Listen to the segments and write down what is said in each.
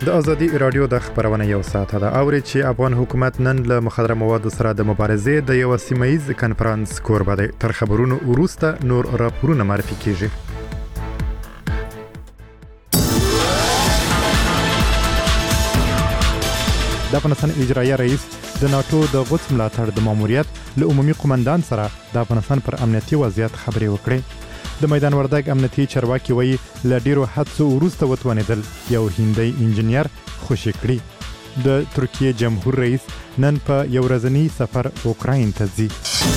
د ازادي رادیو د خبرونه یو ساعت ده اوري چې افغان حکومت نن له مخدره موادو سره د مبارزې د یو سیمایي کنفرانس کوربه دی. تر خبرونو وروسته نور راپورونه معرفي کیږي. د افغانستان اجرایي رئیس د ناتو د غوڅ ملاتړ د ماموریت له عمومي قومندان سره د افغانستان پر امنیتي وضعیت خبرې وکړې. د میدان وردګ امنیتي چارواکي وایي له ډیرو حادثو وروسته وتوانېدل یو هندي انجنیر خوشي کړي. د ترکیې جمهور رئیس نن په یو ورځنی سفر اوکراین ته ځي.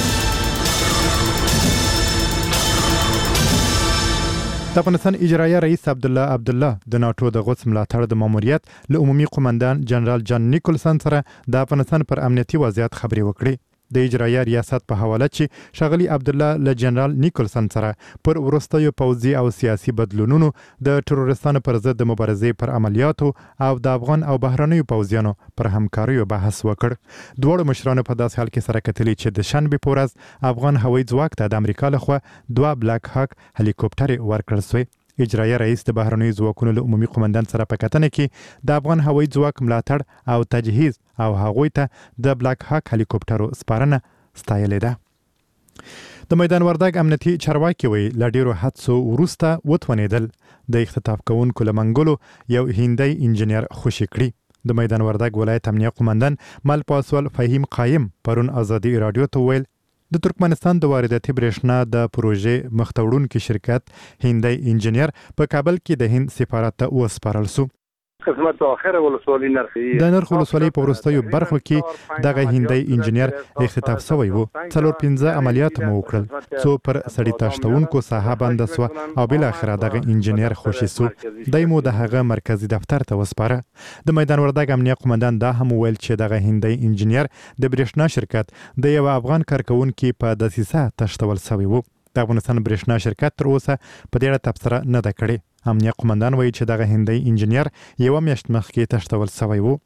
د افغانستان اجرایي رئیس عبدالله د ناتو د غوڅ ملاتړ د ماموریت له عمومي قومندان جنرال جان نیکولسن سره د افغانستان پر امنیتي وضعیت خبرې وکړې. د اجرایي ریاست په حواله چې شغلی عبدالله له جنرال نیکولسن سره پر وروستیو پوځي او سیاسي بدلونونو د تروریستانو پر ضد د مبارزې پر عملیاتو او د افغان او بهرنیو پوځیانو پر همکاریو بحث وکړ. دواړو مشرانو په داسې حال کې سره کتلي چې د شنبې په ورځ افغان هوایي ځواک ته د امریکا لخوا 2 بلاک هاک هلیکوپټر ورکړل شوی. اجرایي رئیس د بهرنیو ځواکونو له عمومي قومندان سره په کتنه کې د افغان هوایي ځواک ملاتړ او تجهیز او هغوی ته د بلاک هاک هلیکوپټرو سپارنه ستایلې ده. د میدان وردګ امنیتي چارواکي وایي له ډیرو حادثو وروسته وتوانېدل د اختطاف کوونکو له منګولو یو هندي انجنیر خوشي کړي. د میدان وردګ ولایت امنیه قومندان مل پاسوال فهیم قایم پرون ازادي رادیو ته ویل د ترکمنستان د وارداتي برېښنا د پروژې مخته شرکت هندي انجنیر په کابل کې د هند سفارت ته وسپارل شو. خدمت اخره ولسوالۍ د نرخ ولسوالۍ په وروستیو برخو کې دغه هندي انجنیر اختطاف شوی و. 4-5 عملیات مو وکړل څو پر سړی تاشتونکو ساحه بنده سو او بل اخره دغه انجنیر خوشي سو. دایمو د هغه مرکزی دفتر ته وسپاره. د میدان وردګ امنیه قومندان دا هم ویل چې دغه هندي انجنیر د برېښنا شرکت د یو افغان کارکونکو په دسیسه تشتول شوی و. د افغانستان برېښنا شرکت تر اوسه په دې اړه تبصره نه ده کړې. امنیه قومندان وایي چې دغه هندي انجنیر یو میاشت مخکې تشتول شوی و.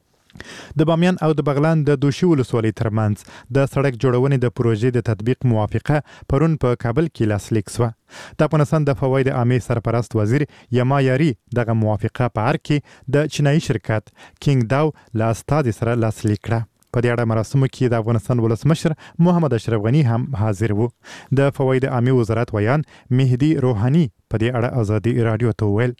د بامیان او د بغلان د دوشي ولسوالۍ ترمنځ د سړک جوړونې د پروژې د تطبیق موافقه پرون په کابل کې لاسلیک شوه. د افغانستان د فواید عامه سرپرست وزیر یما یاري دغه موافقه په هر کې د چینایي شرکت کینګ داو له استاد سره لاسلیک کړه. په دې اړه مراسمو کې د افغانستان ولسمشر محمد اشرف غنی هم حاضر وو. د فواید عامه وزارت ویان مهدی روحانی په دې اړه ازادي رادیو ته ویل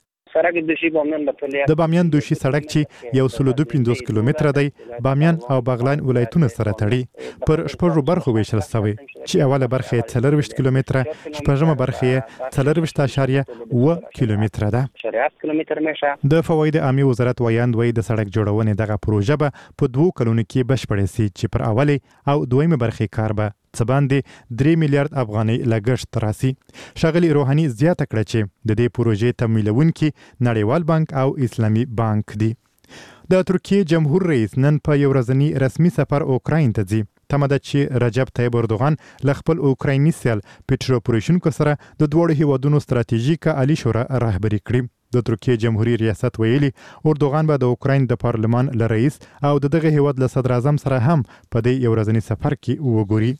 د بامیان دوشي سړک چې 152 کیلومتره دی بامیان او بغلان ولایتونو سره تړي. پر شپږو برخو ویشل شوی چې اوله برخه 40 کیلومتره، شپږمه برخه 4.7 کیلومتره ده. د فواید عامه وزارت ویاند وایي د سړک جوړونې دغه پروژه به په 2 کلونو کې بشپړه شي چې پر اوله او دویمه برخه کار به څه باندې 3 میلیارډ افغانۍ لګښت راسي. شغلی روحانی زیاته کړه چې د دې پروژې تمویلونکي نړیوال بانک او اسلامي بانک دي. د ترکیې جمهور رئیس نن په یو ورځنی رسمي سفر اوکراین ته ځي. تمه ده چې رجب طیب اردوغان له خپل اوکرایني سیال پیټرو پوروشینکو سره د دوړو هیوادونو ستراتیژیکه عالی شورا رهبري کړي. د ترکیې جمهوریت ریاست ویلي اردوغان به د اوکراین د پارلمان له رئیس او دغه هیواد له صدر اعظم سره هم په دې یو ورځنی سفر کې وګوري.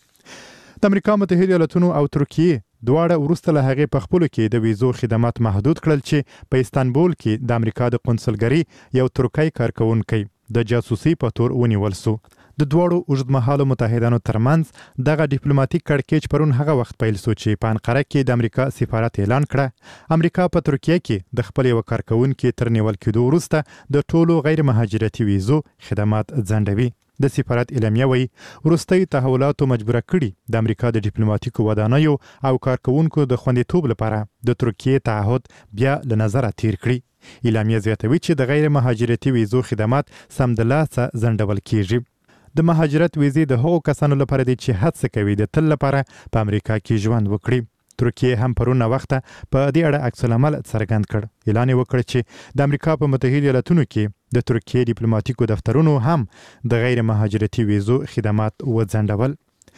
د امریکا متحده ایالاتونو او ترکیې دواړه وروسته له هغې په خپلو کې د ویزو خدمات محدود کړل چې په استانبول کې د امریکا د قونسلګرۍ یو ترکی کارکونکی د جاسوسي په تور ونیول شو. د دواړو اوږدمهالو متحدانو ترمنځ دغه ډیپلوماټیک کړکېچ پرون هغه وخت پیل شو چې په انقره کې د امریکا سفارت اعلان کړه امریکا په ترکیه کې د خپل یو کارکونکي تر نیول کېدو وروسته د ټولو غیر مهاجرتي ویزو خدمات ځنډوي. د سفارت اعلامیه وایي وروستۍ تحولاتو مجبوره کړي د امریکا د ډیپلوماټیکو ودانیو او کارکونکو د خوندیتوب لپاره د ترکیې تعهد بیا له نظره تیر کړي. اعلامیه زیاتوي چې د غیر مهاجرتي ویزو خدمات سمدلاسه ځنډول کیږي. د مهاجرت ویزې د هغو کسانو لپاره دي چې هڅه کوي د تل لپاره په امریکا کې ژوند وکړي. ترکیه هم پرونه وخته په دې اړه عکس العمل څرګند کړ. اعلان وکړ چې د امریکا په متحده ایالاتونو کې د ترکیې ډیپلوماټیکو دفترونو هم د غیر مهاجرتي ویزو خدمات وځنډول.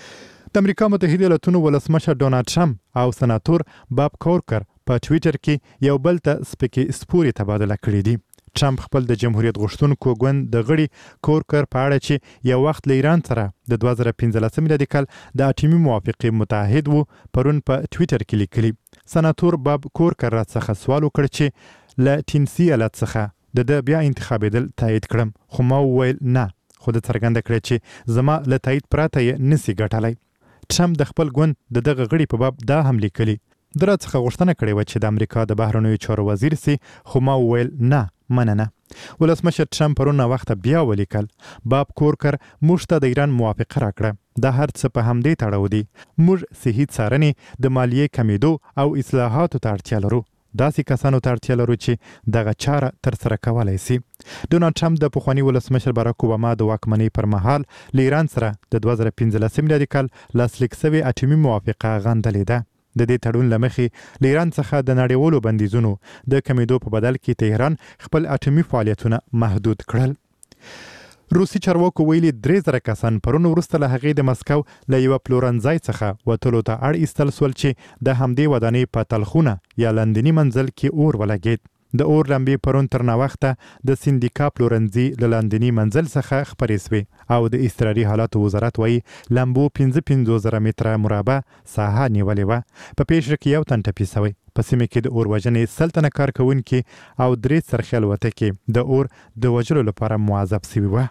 د امریکا متحده ایالاتونو ولسمشر ډونالډ ټرمپ او سناتور باب کورکر په ټویټر کې یو بل ته سپکې سپورې تبادله کړې دي. ټرمپ خپل د جمهوریت غوښتونکو ګوند د غړي کورکر په اړه چې یو وخت له ایران سره د 2015 میلادي کال د اټومي موافقې متحد وو پرون په ټویټر کې لیکلي. سناتور باب کورکر راڅخه سوال وکړ چې له ټینسی ایالت څخه د بیا انتخابېدل تایید کړم، خو ما وویل نه، خو د څرګنده کړې چې زما له تایید پرته یې نسی ګټلی. ټرمپ د خپل ګوند د دغه غړي په باب دا هم لیکلي. د راڅخه غوښتنه کړې وه چې د امریکا د بهرنیو چارو وزیر سي، خو ما وویل نه، مننه. ولسمشر ټرمپ پرون وخته بیا ولیکل، باب کورکر موږ ته د ایران موافقه راکړه. دا هر څه په همدې تړاو دي. موږ صحي څارنې، د مالیې کمیدو او اصلاحاتو ته اړتیا لرو. داسې کسانو ته اړتیا لرو چې دغه چاره ترسره کولی سي. ډونالډ ټرمپ د پخواني ولسمشر باراک اوباما د واکمنۍ پر مهال له ایران سره د 2015 میلادي کال لاسلیک شوې اټومي موافقه غندلې ده. د دې تړون له مخې له ایران څخه د نړیوالو بندیزونو د کمیدو په بدل کې تهران خپل اټومي فعالیتونه محدود کړل. روسي چارواکو ویلي 3000 کسان پرون وروسته له هغې د مسکو له یوه پلورنځای څخه وتلو ته اړ ایستل سول چې د همدې ودانۍ په تلخونه یا لندني منزل کې اور ولګېد. د اور لمبې پرون تر ناوخته د سیندیکا پلورنځي له لندني منزل څخه خپرې سوې او د اضطراري حالاتو وزارت وایي لمبو 55,000 متره مربع ساحه نیولې وه. په پیښه کې یو تن ټپي سوی. په سیمه کې د اور وژنې 100 تنه کارکوونکي او 3 څرخي الوتکې د اور د وژلو لپاره موظف سوي وه.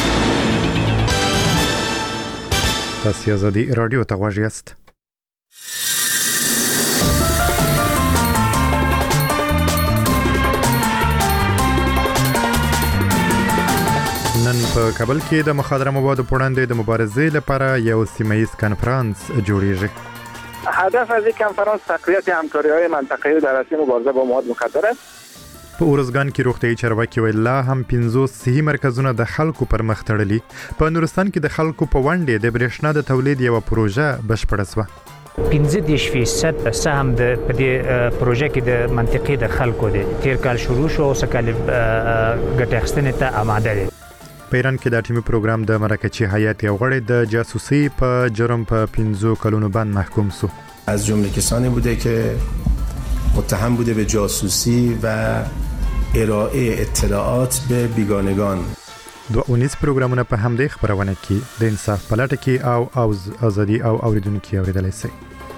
تاسو آزادي رادیو ته غوږ یاست. نن په کابل کې د مخدره موادو په وړاندې د مبارزې لپاره یو سیمه‌ایز کنفرانس جوړیږي. هدف از این کنفرانس تقویت همکاری‌های منطقه‌ای در راسته مبارزه با مواد مخدر است. په اورزګان کې روغتیايي چارواکي ویل لا هم 50 صحي مرکزونه د خلکو پر مخ تړلي. په نورستان کې د خلکو په ونډې د برېښنا د تولید یو پروژه بشپړه شوه. 15% سهم د دې پروژه کې د منطقې د خلکو دی. تیر کال شروع شو او سکه ګټه اخیستنې ته آماده دي. په ایران کې د اټومي پروګرام د مرکزی هیئت یو غړی د جاسوسي په جرم په 15 کلونو باندې محکوم شو. از جمله کسانی بوده که متهم بوده به جاسوسی و ارائه اطلاعات به بیگانگان. دو اونیز پروګرامونه په همدې خبرونه کې د انصاف پلټه کې او ازادي او اوریدونکو اوریدلای شي.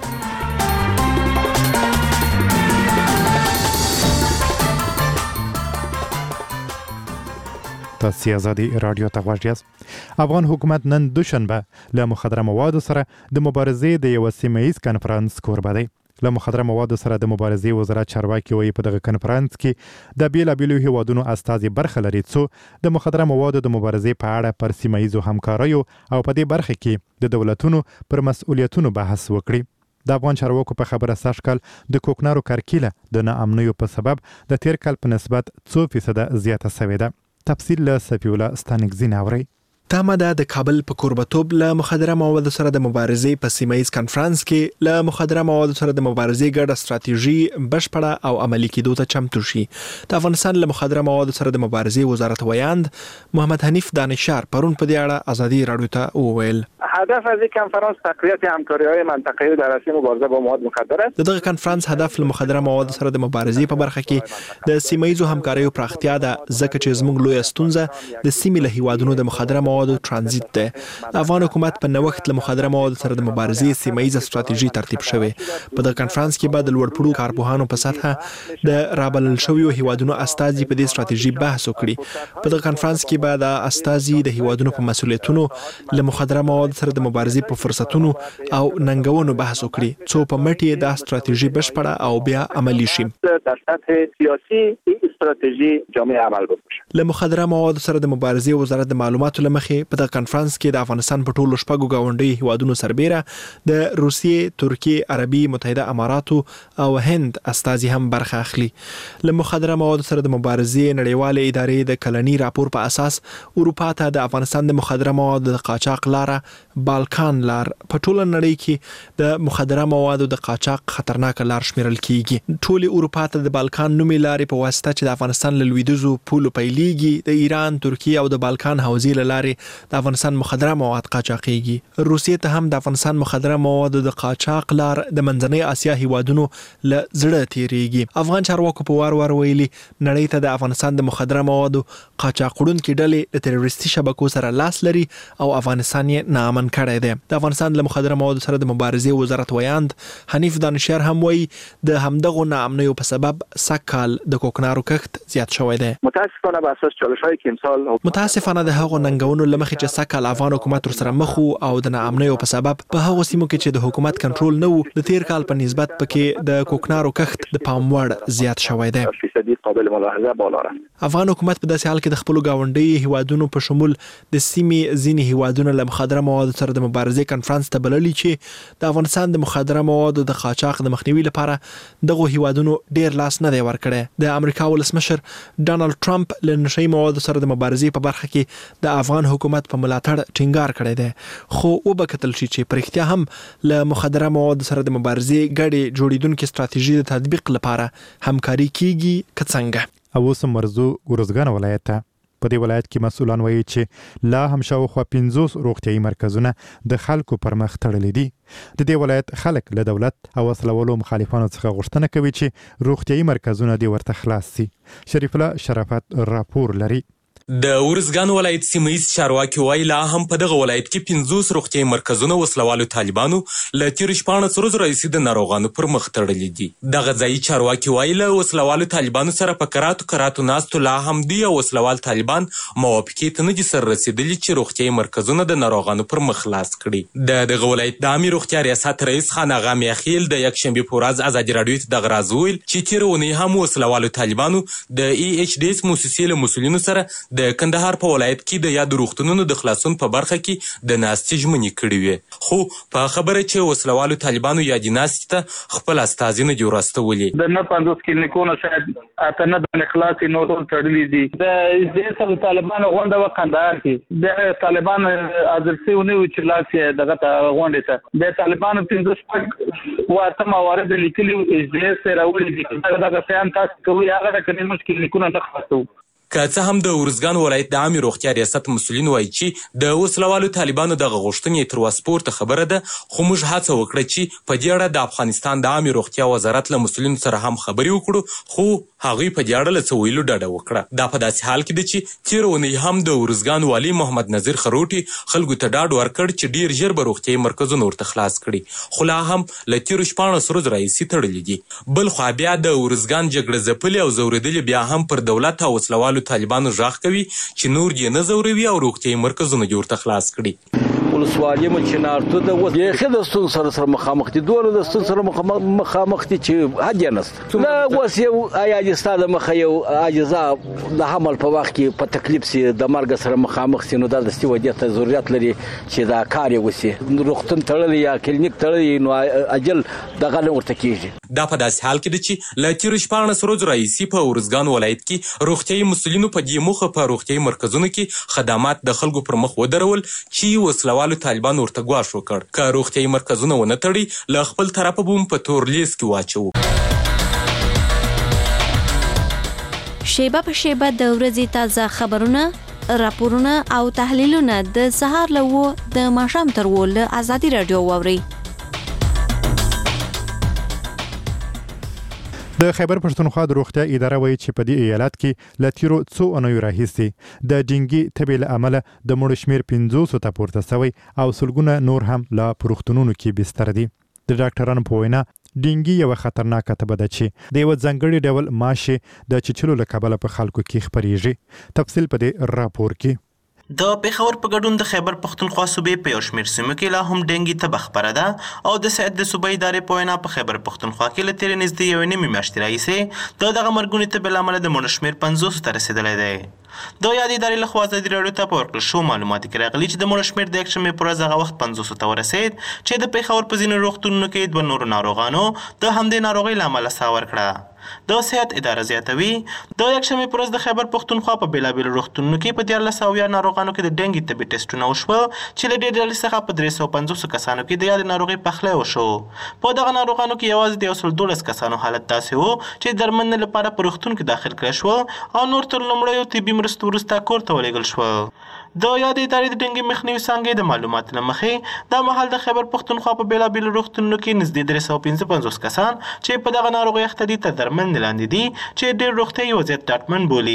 تاسو آزادي رادیو ته غوږ یاست. افغان حکومت نن دوشنبه له مخدره موادو سره د مبارزې د یو سیمه‌ایز کنفرانس کوربه دی. له مخدره موادو سره د مبارزې وزارت چارواکي وایي په دغه کنفرانس کې د بیلابیلو هیوادونو استازي برخه لري څو د مخدره موادو د مبارزې په اړه پر سیمه‌ایزو همکاریو او په دې برخه کې د دولتونو پر مسؤلیتونو بحث وکړي. د افغان چارواکو په خبره سږکال د کوکنارو کرکیله د ناامنیو په سبب د تیر کال په نسبت 2% زیاته شوې ده. تفصیل له سفی الله ستانکزین اوري. تامه د کابل په کوربتوب له مخدره موادو سره د مبارزې په سیمه‌ایز کنفرانس کې له مخدره موادو سره د مبارزې ګډه ستراتیژي بشپړه او عملي کېدو ته چمتو شي. د افغانستان له مخدره موادو سره د مبارزې وزارت ویاند محمد حنیف دانشار پرون په دې اړه ازادي رادیو ته وویل. هدف از این کنفرانس تقویت همکاری‌های منطقه‌ای در راسته مبارزه با مواد مخدر است. دغه کنفرانس هدف له مخدره موادو سره د مبارزې په برخه کې د سیمه‌ایزو همکاریو پراختیا ده، ځکه چې زموږ لوی ستونزه د سیمې له هیوادونو د مخدره موادو ترانزیت ده. د افغان حکومت په نوښت له مخدره موادو سره د مبارزې سیمه‌ایزه ستراتیژي ترتیب شوې. په دغه کنفرانس کې به د لوړپوړو کارپوهانو په سطحه د رابلل شویو هیوادونو استازي په دې ستراتیژي بحث وکړي. په دغه کنفرانس کې به د استازي د هیوادونو په مسؤلیتونو له مخدره موادو سره د مبارزې په فرصتونو او ننګونو بحث وکړي څو په مټ د ستراتیژي بشپړه او بیا عملی شي. در سطح سیاسی این استراتژی جامع عمل بشه. له مخدره موادو سره د مبارزې وزارت د معلوماتو لمخې په دغه کنفرانس کې د افغانستان په ټولو شپږو گاونډي هیوادونو سربېره د روسیې، ترکیې، عربي متحده اماراتو او هند استازي هم برخه اخلي. له مخدره موادو سره د مبارزې نړیواله ادارې د کلنی راپور په اساس اروپا ته د افغانستان د مخدره موادو د قاچاق لاره بالکان لار په ټوله نړۍ کې د مخدره موادو د قاچاق خطرناک لار شمیرل کیږي. ټول اروپا ته د بالکان نومي لارې په واسطه چې د افغانستان له لویدیځو پولو پیلېږي، د ایران، ترکیه او د بالکان حوزې له لارې د افغانستان مخدره مواد قاچاقېږي. روسیې ته هم د افغانستان مخدره موادو د قاچاق لار د منځنۍ اسیا هیوادونو له زړه تیریږي. افغان چارواکو په وار ویلي نړۍ ته د افغانستان د مخدره موادو قاچاق وړونکي ډلې د تروریستي شبکو سره لاس لري او افغانستان یې ناامن کړی دی. د افغانستان له مخدره موادو سره د مبارزې وزارت ویاند حنیف دانشار هم وایي د همدغو ناامنیو په سبب سږکال د کوکنارو کښت زیات شوی دی. متاسفانه به اساس چالش‌هایی که امسال متاسفانه د هغو ننګونو لمخې چې سکه افغان حکومت سره مخ او د ناامنیو په سبب په هغو سیمو کې چې د حکومت کنټرول نه و د تیر کال په نسبت پکې د کوکنارو کښت د پام وړ زیات شوی دی. قابل ملاحظه بالا رفت. افغان حکومت په داسې حال کې د خپل گاونډي هیوادونو په شمول د سیمې ځینې هیوادونو له مخدره موادو سره د مبارزې کنفرانس ته بللی چې د افغانستان د مخدره موادو د قاچاق د مخنیوي لپاره دغه هیوادونو ډیر لاس نه دی ورکړی. د امریکا ولسمشر ډانلډ ټرمپ له نشئی موادو سره د مبارزې په برخه کې د افغان حکومت په ملاتړ ټینګار کړی دی، خو وبکتل شي چې په رښتیا هم له مخدره موادو سره د مبارزې ګډې جوړیدونکو ستراتیژي د تطبیق لپاره همکاري کیږي که څنګه. او اوس مرزو ګورزګان ولایت ته. په دې ولایت کې مسؤلان وایي چې لا هم شاوخوا 50 روغتیايي مرکزونه د خلکو پر مخ تړلي دي. د دې ولایت خلک له دولت او وسلوالو مخالفانو څخه غوښتنه کوي چې روغتیايي مرکزونه دې ورته خلاص شي. شریف الله شرافت راپور لري. د ارزګان ولایت سیمه‌ییز چارواکي وایي لا هم په دغه ولایت کې 50 روغتیايي مرکزونه وسلوالو طالبانو له تېرو 14 ورځو راهیسې د ناروغانو پر مخ تړلي دي. دغه ځایي چارواکي وایي له وسلوالو طالبانو سره په کراتو ناستو لا هم دوی او وسلوال طالبان موافقې ته نه دي سره رسېدلي چې روغتیايي مرکزونه د ناروغانو پر مخ خلاص کړي. د دغه ولایت د عامې روغتیا ریاست رئیس خان اغا میاخیل د یکشنبې په ورځ ازادي راډیو ته دغه راز وویل چې تېره اونۍ هم وسلوالو طالبانو د EHDS موسسې له مسؤلینو سره د کندهار په ولایت کې د یادو روغتونونو د خلاصون په برخه کې د ناستې ژمنې کړې وې، خو په خبره چې وسلوالو طالبانو یادې ناستې ته خپل استازي نه دي ورستولي. د 50 کلینیکونو شاید اته نه د خلاصې نور تړلي دي. د دې طالبانو غونډه و کندهار کې د طالبان ازرسي ونیو چې لاس دغه غونډه ته د طالبانو 15 واته موارد لیکلي EHDS راوړي دي. دغه شیان تاسو کوي هغه د کلینیکونو نه خلاصو. که څه هم د ارزګان ولایت د عامې روغتیا ریاست مسؤلین وایي چې د وسلوالو طالبانو دغه غوښتنې تر وس پورته خبره ده، خو موږ هڅه وکړه چې په دې اړه د افغانستان د عامې روغتیا وزارت له مسؤلینو سره هم خبرې وکړو، خو هغوی په دې اړه له څه ویلو ډډه وکړه. دا په داسې حال کې ده چې تېره اونۍ هم د ارزګان والي محمد نظیر خروټي خلکو ته ډاډ ورکړ چې ډیر ژر به روغتیايي مرکزونه ورته خلاص کړي، خو لا هم له تېرو 14 ورځو راهیسې تړلي دي. بل خوا بیا د ارزګان جګړه ځپلي او ځورېدلي بیا هم پر دولت او وسلوالو طالبانو غږ کوي چې نور یې نه ځوروي او روغتیايي مرکزونه دې ورته خلاص کړي. ولسوالي مچنارتو د بیخي د ستونزو سره مخامخ دي، دونه د ستونزو سره مخامخ دي چې حد یې نشته. نه اوس یو عاجز ستا د مخه یو عاجزه د حمل په وخت کې په تکلیف سي د مرګ سره مخامخ سي، نو دا دستي ودې ته ضرورت لري چې دا کار یې وسي. روغتون تړلی یا کلینیک تړلی نو اجل دغه نه ورته کېږي. دا په داسې حال کې ده چې له تېرو 14 ورځو راهیسې په ارزګان ولایت کې روغتیايي مسؤلینو په دې موخه په روغتیايي مرکزونو کې خدمات د خلکو پر مخ ودرول چې وسلوالو طالبان ورته ګواښ وکړ. که روغتیايي مرکزونه ونه تړي له خپل طرفه به هم په تور لیست کې واچوو. شیبه په شیبه د ورځې تازه خبرونه، راپورونه او تحلیلونه د سهار له 9 د ماښام تر 10 له ازادي راډیو واورئ. د خیبر پښتونخوا د روغتیا اداره وایي چې په دې ایالت کې له تیرو څو اونیو راهیسې د ډینګي تبې له امله د مړو شمېر 500 ته پورته شوی او سلګونه نور هم لا پروختونونو کې بستر دي. د ډاکټرانو په وینا ډینګي یو خطرناکه تبه ده چې د یو ځانګړي ډول ماشي د چچلو له کبله په خلکو کې خپریږي. تفصیل په دې راپور کې. د پیښور په ګډون د خیبر پښتونخوا صوبې په یو شمېر سیمو کې لا هم ډینګي تبه خپره ده او د صحت د صوبې ادارې په وینا په خیبر پښتونخوا کې له تېرې نږدې یوې نیمې میاشتې راهیسې د دغه مرګونې تبې له امله د مړو شمېر 500 ته رسېدلی دی. د یادې ادارې لخوا ازادي راډیو ته په ورکړل شوو معلوماتو کې راغلي چې د مړو شمېر د یکشنبې په ورځ هغه وخت 500 ته ورسېد چې د پیښور په ځینو روغتونونو کې 2 نورو ناروغانو د همدې ناروغۍ له امله ساه ورکړه. د صحت اداره زیاتوي د یکشنبې په ورځ د خیبر پښتونخوا په بېلابېلو روغتونونو کې په 1400 ناروغانو کې د ډینګي تبې ټسټونه وشوه چې له ډېرې ډلې څخه په 350 کسانو کې د یادې ناروغۍ پخلی وشو. په دغه ناروغانو کې یوازې د 112 کسانو حالت داسې و چې درملنې لپاره په روغتون کې داخل کړای شول او نور تر لومړیو طبي مرستو وروسته کور ته ولېږل شول. د یادې ادارې د ډینګي مخنیوي څانګې د معلوماتو له مخې دا مهال د خیبر پښتونخوا په بېلابېلو روغتونونو کې نږدې 355 کسان چې په دغه ناروغۍ اخته دي تر درملنې لاندې دي چې ډېر روغتیایي وضعیت ډاډمن بولي.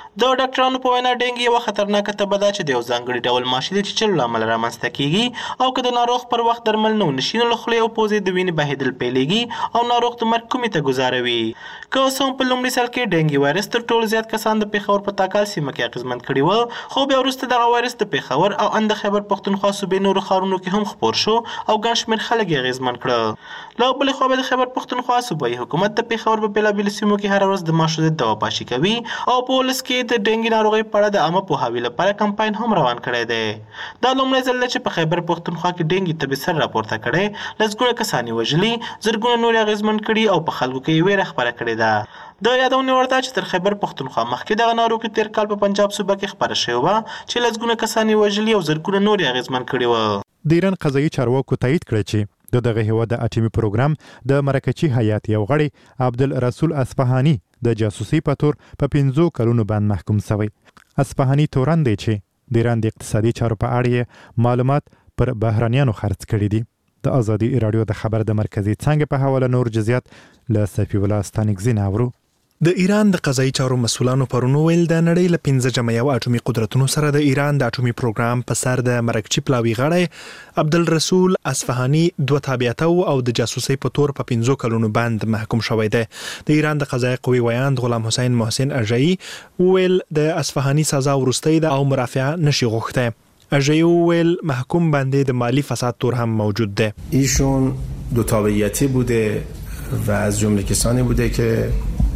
د ډاکټرانو په وینا ډینګي یوه خطرناکه تبه ده چې د یو ځانګړي ډول ماشي د چیچلو له امله رامنځته کیږي او که د ناروغ پر وخت درمل نه ونشي نو له خولې او پوزې د وینې بهېدل پیلېږي او ناروغ د مرګ کومې ته ګزاروي. که اوس هم په لومړي سر کې ډینګي وایرس تر ټولو زیات کسان د پېښور په تاکال سیمه کې اغېزمن کړي وو، خو بیا وروسته دغه وایرس د پېښور او ان د خیبر پښتونخوا صوبې نورو ښارونو کې هم خپور شو او ګڼ شمېر خلک یې اغېزمن کړه. له بلې خوا به د خیبر پښتونخوا صوبایي حکومت د پېښور په بېلابېلو سیمو کې هره ورځ د ماشو ضد دوا پاشي کوي او په ولس کې د ډینګي ناروغۍ په اړه د عامه پوهاوي لپاره کمپاین هم روان کړی دی. دا لومړی ځل دی چې په خیبر پښتونخوا کې ډینګي تبې سر راپورته کړی، لسګونه کسان یې وژلي، زرګونه نور یې اغېزمن کړي او په خلکو کې یې ویره خپره کړې ده. د یادونې وړ ده چې تر خیبر پښتونخوا مخکې دغه ناروغي تېر کال په پنجاب صوبه کې خپره شوې وه چې لسګونه کسان یې وژلي او زرګونه نور یې اغېزمن کړي وه. د ایران قضایي چارواکو تایید کړی چې دغه هیواد د اټومي پروګرام د مرکچی هیات یو غړی عبدالرسول اصفهاني د جاسوسي په تور په 15 کلونو باندې محکوم شوی. اصفهاني تورن دی چې د ایران د اقتصادي چارو په اړه معلومات پر بهرانيانو خرڅ کړي دي. د ازادي رادیو د خبر د مرکزی څنګه په حواله نور جزئیات له صفی الله ستانګزین اورو. د ایران د قضایي چارو مسؤلانو پرون ویل د نړۍ له 15 جمعیو اټومي قدرتونو سره د ایران د اټومي پروګرام په سر د مرکچی پلاوی غړی عبدالرسول اصفهاني 2 تابعیت او د جاسوسي په تور په 15 کلونو باندې محکوم شوی دی. د ایران د قضایي قوی ویاند غلام حسین محسن اژایی ویل د اصفهاني سزا ورستی ده او مرافعه نشي غوښته. اژایی ویل محکوم باندې د مالی فساد تور هم موجود ده. ایشون 2 تابعیتی بوده و از جمله کسانی بوده که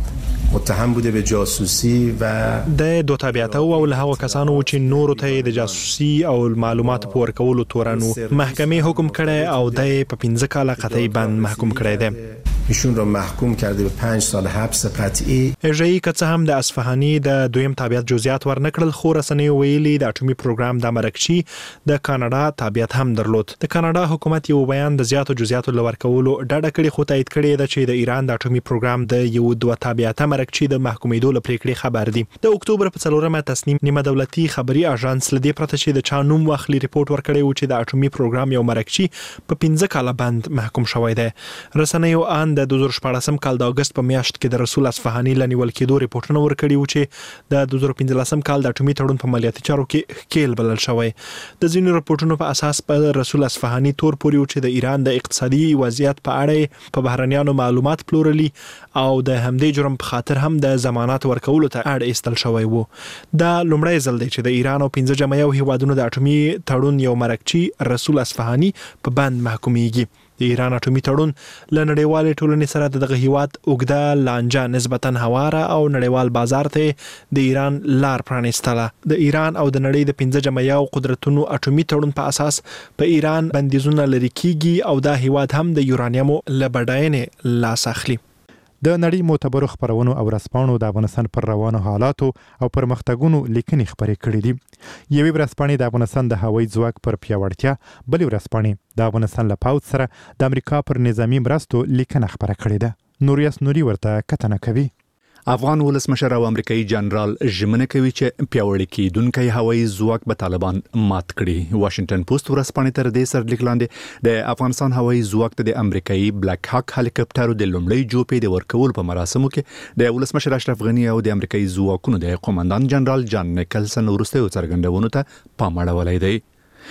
متهم بوده به جاسوسی و د 2 تابعیت او له هغه کسانو چې نورو ته د جاسوسي او معلومات په ورکولو تورانو محکمه حکم کړي او د په 15 کال قطعي باندې محکوم کړي دي. ایشون را محکوم کرده به 5 سال حبس قطعی. اژایی که څه هم د اصفهاني د دویم تابعیت جزئیات ورنکړل، خو رسنۍ ویلي د اټومي پروګرام د مرکچی د کاناډا تابعیت هم درلود. د کاناډا حکومت یو بیان د زیاتو جزئیاتو لورکولو ډډه کړې، خو تایید کړی ده چې د ایران د اټومي پروګرام د یو 2 تابعیت مرکچی د محکومېدو لپاره پریکړې خبر دي. د اکتوبر په 4مه تصنیم نیمه دولتي خبري اژانس لدې پرته چې د چا نوم واخلي ریپورت ورکړی و چې د اټومي پروګرام یو مرکچی په 15 کال باندې محکوم شوی دی. رسنۍ ان د 2014 کال د اگست په میاشت کې د رسول اصفهاني لنیول کېدو ریپورتونه ورکړي و چې د 2015 کال د اټومي تړون په مالیاتي چارو کې کېل بلل شوی. د ځینو ریپورتونو په اساس په رسول اصفهاني تور پوري و چې د ایران د اقتصادي وضعیت په اړه په بهرنیانو معلومات پلورلي او د همدې جرم په خاطر هم د ضمانت ورکولو ته اړ ایستل شوی وو. دا لومړی ځل دی چې د ایران او 15 جمعیو هیوادونو د اټومي تړون یو مرکچی رسول اصفهاني په بند محکومیږي. د ایران اټومي تړون له نړیوالې ټولنې سره دغه هیواد اوږده لانجه نسبتا هواره او نړیوال بازار ته د ایران لار پرانیستله. د ایران او د نړۍ د 15 جمعیو قدرتونو اټومي تړون په اساس په ایران بندیزونه لري کیږي او دا هیواد هم د یورانیمو له بډاینې لاس اخلي. د نړۍ معتبرو خبرونو او رسپانو د افغانستان پر روانو حالاتو او پرمختګونو لیکنې خبرې کړې دي. یوې ورځپاڼې د افغانستان د هوایي ځواک پر پیاوړتیا، بلې ورځپاڼې د افغانستان له پوځ سره د امریکا پر نظامی مرستو لیکنه خبره کړې ده. نوریاس نوري ورته کتنه کوي. افغان ولسمشر او امریکایي جنرال ژمنه کوي چې پیاوړی کیدونکي هوایي ځواک به طالبان مات کړي. واشنگټن پوسټ ورځپاڼې تر دې سرلیک لاندې د افغانستان هوایي ځواک ته د امریکایي بلیک هاک هلیکاپټرو د لومړۍ جوپې د ورکول په مراسمو کې د ولسمشر اشرف غنی او د امریکایي ځواکونو د قومندان جنرال جان نیکلسن وروستیو څرګندونو ته پام اړولی دی.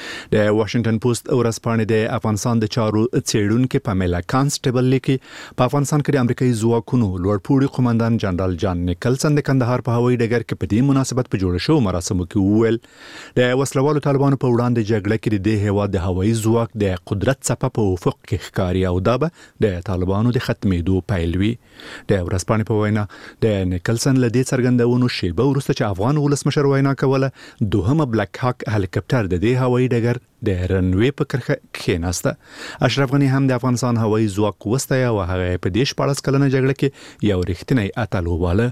د واشنگټن پوسټ ورځپاڼې د افغانستان د چارو څېړونکي پامیلا کانسټیبل لیکي په افغانستان کې د امریکایي ځواکونو لوړپوړي قومندان جنرال جان نیکلسن د کندهار په هوایي ډګر کې په دې مناسبت په جوړ شوو مراسمو کې وویل د وسلوالو طالبانو په وړاندې جګړه کې د دې هیواد د هوایي ځواک د قدرت څپه په افق کې ښکاري او دا به د طالبانو د ختمېدو پیل وي. د ورځپاڼې په وینا د نیکلسن له دې څرګندونو شیبه وروسته چې افغان ولسمشر وینا کوله، دوهمه بلیک هاک هلیکاپټر د دې هوایي ډګر د رنوي په کرښه کېناسته. اشرف غنی هم د افغانستان هوایي ځواک وستایه او هغه په دې 14 کلنه جګړه کې یو رښتینی اتل وباله.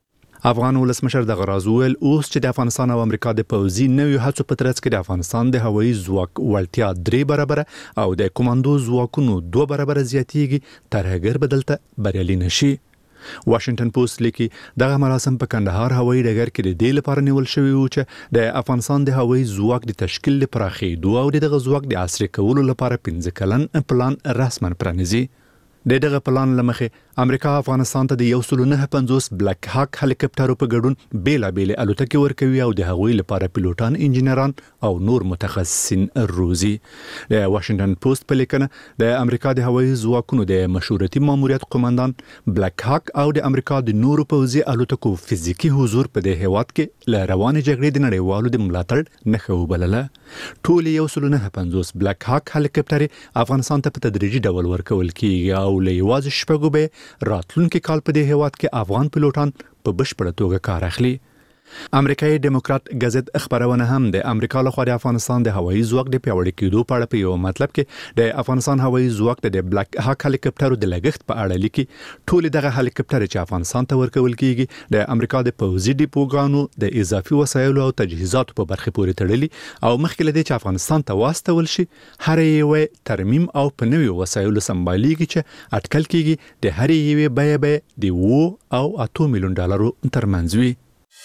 افغان ولسمشر د غراز ویل اوس چې د افغانستان او امریکا د پوځي نویو هڅو په ترڅ کې د افغانستان د هوایي ځواک وړتیا 3 برابره او د کمانډو ځواکونو 2 برابره زیاتیږي، ترهګر بدلته بریالي نشي. واشنگټن پوسټ لیکي دغه مراسم په کندهار هوایي ډګر کې د دې لپاره نیول شوی و چې د افغانستان د هوایي ځواک د تشکیل لپاره خېدو او دغه ځواک د عصري کولو لپاره 15 کلن پلان رسمن پرانیزي. دغه پلان لمخې امریکا افغانستان ته د 150 بلیک هاک هلیکاپټرو په ګډون بیلابېل الوتکې ورکوي او د هغوی لپاره پیلوټان، انجینران او نور متخصصین روزي. د واشنگټن پوسټ په لیکنه د امریکا د هوایي ځواکونو د مشورتي ماموریت قومندان بلیک هاک او د امریکا د نورو پوځي الوتکو فزیکی حضور په دې هیواد کې له روانې جګړې د نړیوالو د ملاتړ نښه وبلله. ټول 150 بلیک هاک هلیکاپټر افغانستان ته په تدریجي ډول ورکول کیږي او له یوازې شپږو به راتلونکي کال په دې هیواد کې افغان پیلوټان په بشپړه توګه کار اخلي. امریکایي ډیموکرات غزت خبرونه هم د امریکا لخوا د افغانستان د هوایي ځواک د پیاوړي کېدو په اړه په یو مطلب کې د افغانستان هوایي ځواک د بلیک هاک هلیکاپټرو د لګښت په اړه لیکي. ټول دغه هلیکاپټر چې افغانستان ته ورکول کیږي د امریکا د پوځي ډیپوګانو د اضافي وسایلو او تجهیزاتو په برخه پورې تړلي او مخکې لدې چې افغانستان ته واستول شي هر یو ترمیم او په نوي وسایلو سمباليږي چې اټکل کیږي د هر یو بیه د 2 او 8 میلیون ډالرو ترمنځ وي.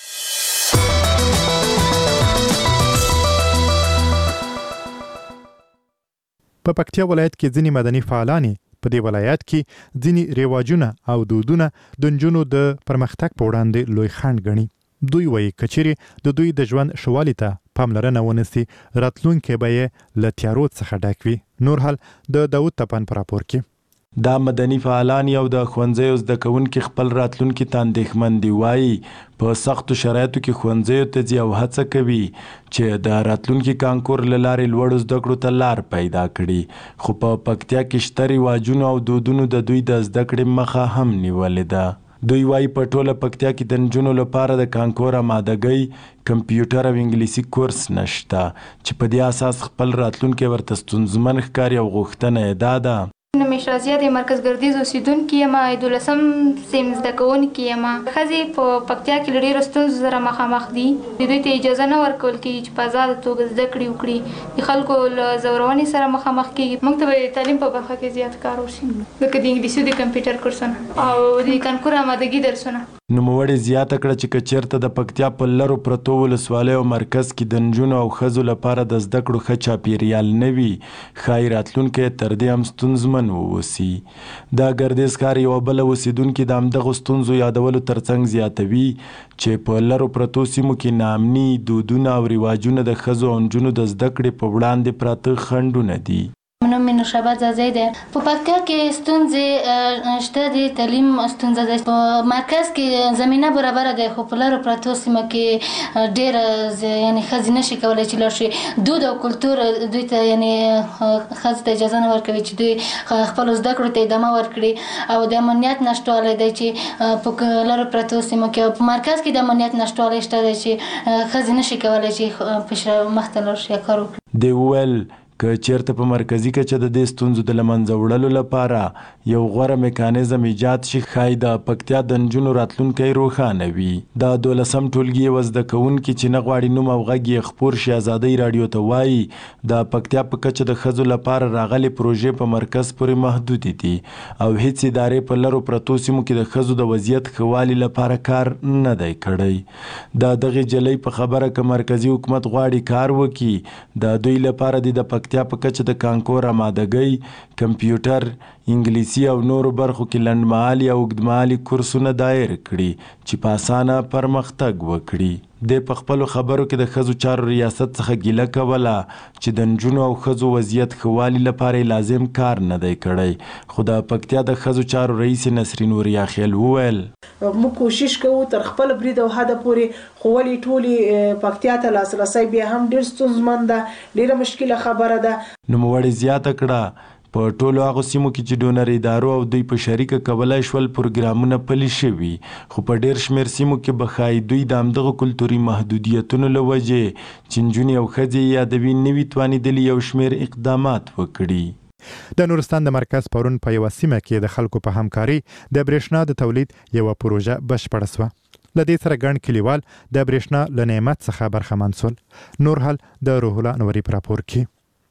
په پکتیا ولایت کې ځینې مدني فعالان په دې ولایت کې ځینې رواجونه او دودونه د نجونو د پرمختګ په وړاندې لوی خنډ ګڼي. دوی وایي کچېرې د دوی د ژوند ښه والي ته پاملرنه ونسي راتلونکی به یې له تیارو څخه ډک وي. نور حال د داود تپن په راپور کې. دا مدني فعالان یو د ښوونځیو زده کوونکي خپل راتلونکي ته اندېښمن دي. وایي په سختو شرایطو کې ښوونځیو ته ځي او هڅه کوي چې د راتلونکي کانکور له لارې لوړو زده کړو ته لار پیدا کړي. خو په پکتیا کې شته رواجونو او دودونو د دوی د زده کړې مخه هم نیولې ده. دوی وایي په ټوله پکتیا کې د نجونو لپاره د کانکور آمادګۍ، کمپیوټر او انګلیسي کورس نشته چې په دې اساس خپل راتلونکی ورته ستونزمن ښکاري او غوښتنه یې دا ده. نمیش رازیه د مرکز ګردیز اوسیدونکي یم، 12 سیم زده کوونکي یم. ښځې په پکتیا کې له ډېرو ستونزو سره مخامخ دي. دوی ته اجازه نه ورکول کېږي چې په ازاده توګه زده کړې وکړي. د خلکو له ځورونې سره مخامخ کېږي. موږ ته به د تعلیم په برخه کې زیات کار وشي، لکه د انګلیسي د کمپیوټر کورسونه او د کانکور آمادګي درسونه. نوموړې زیاته کړه چې که چېرته د پکتیا په لرو پرتو ولسوالیو مرکز کې د نجونو او ښځو لپاره د زده کړو ښه چاپېریال نه وي، ښایي راتلونکی تر دې هم ستونزمن ووسي. د ګردیز ښار یوه بله اوسیدونکې د همدغو ستونزو یادولو ترڅنګ زیاتوي چې په لرو پرتو سیمو کې ناامني، دودونه او رواجونه د ښځو او نجونو د زده کړې په وړاندې پراته خنډونه دي. نوم مې نوشابه ځاځی دی. په پکتیا کې ستونزې شته دي. تعلیم ستونزه ده. په مرکز کې زمینه برابره ده، خو په لرو پرتو سیمه کې ډېره یعنې ښځې نشي کولی چې لاړ شي. دود او کلتور دوی ته یعنې ښځو ته اجازه نه ورکوي چې دوی خپلو زده کړو ته ادامه ورکړي. او د امنیت نشتوالی دی چې په لرو پرتو سیمو کې او په مرکز کې د امنیت نشتوالی شته دی چې ښځې نشي کولی چې مخته لاړ شي کار وکړي. دی وویل که چېرته په مرکزي کچه د دې ستونزو د له منځه وړلو لپاره یو غوره میکانیزم ایجاد شي، ښایي د پکتیا د نجونو راتلونکی روښانه وي. د 12 ټولګي یوه زده کوونکي چې نه غواړي نوم او غږ یې خپور شي ازادۍ راډیو ته وایي د پکتیا په کچه د ښځو لپاره راغلې پروژې په مرکز پورې محدودې دي او هیڅ ادارې په لرو پرتو سیمو کې د ښځو د وضعیت ښه والي لپاره کار نه دی کړی. د دغې جلۍ په خبره که مرکزي حکومت غواړي کار وکړي، د دوی لپاره د پکتیا په کچه د کانکور آمادګۍ، کمپیوټر، انګلیسي او نورو برخو کې لنډمهالي او اوږدمهالي کورسونه دایر کړي چې په اسانه پرمختګ وکړي. د په خپلو خبرو کې د ښځو چارو ریاست څخه ګیله کوله چې د نجونو او ښځو وضعیت ښه والي لپاره لازم کار نه دی کړی. خو د پکتیا د ښځو چارو رئیس نسرین وریاخیل وویل موږ کوشش کوو تر خپل برید او حده پورې، خو ولې ټولې پکتیا ته لاسرسی بیا هم ډېر ستونزمن ده، ډېره مشکله خبره ده. نوموړې زیاته کړه په ټولو هغو سیمو کې چې ډونر ادارو او دوی په شریکه کولای شول پروګرامونه پلي شوي، خو په ډېر شمېر سیمو کې به ښایي دوی د همدغو کلتوري محدودیتونو له وجې چې نجونې او ښځې یادوي نه وي توانېدلي یو شمېر اقدامات وکړي. د نورستان د مرکز پرون په یوه سیمه کې د خلکو په همکاري د برېښنا د تولید یوه پروژه بشپړه سوه. له دې سره ګڼ کلیوال د برېښنا له نعمت څخه برخمن شول. نور حال د روح الله انوري په راپور کې.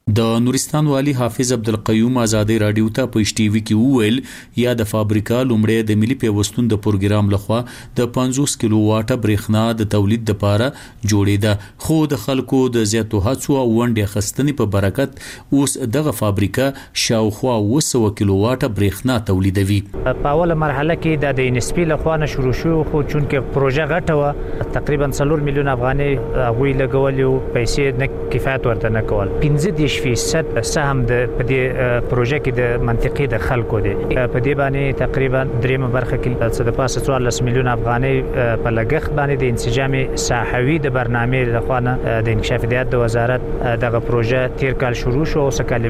د نورستان والی حافظ عبدالقیوم آزادی رادیو ته په ټي وي کې وویل یا د فابریکا لومړی د ملي پیوستون د پروګرام لخوا د 50 کیلو واټه برېښنا د تولید لپاره جوړېده خو د خلکو د زیاتو هڅو او ونډې اخیستنې په برکت اوس دغه فابریکا شاوخوا 200 کیلو واټه برېښنا تولیدوي. په اوله مرحله کې د انسپی لخوا نه شروع شو خو چونکې پروژه غټه و تقریبا 4 میلیون افغانۍ هغوی لګولې پیسې نه کفایت ورته نه کول. 15% سهم د په دې پروژه کې د منطقې د خلکو دی په دې باندې تقریبا درېمه برخه کې څه د پاسه 14 میلیون افغانۍ په لګښت باندې د انسجام صحوي د برنامې لخوا نه د انکشاف دیات د وزارت دغه پروژه تیر کال شروع شو او سکه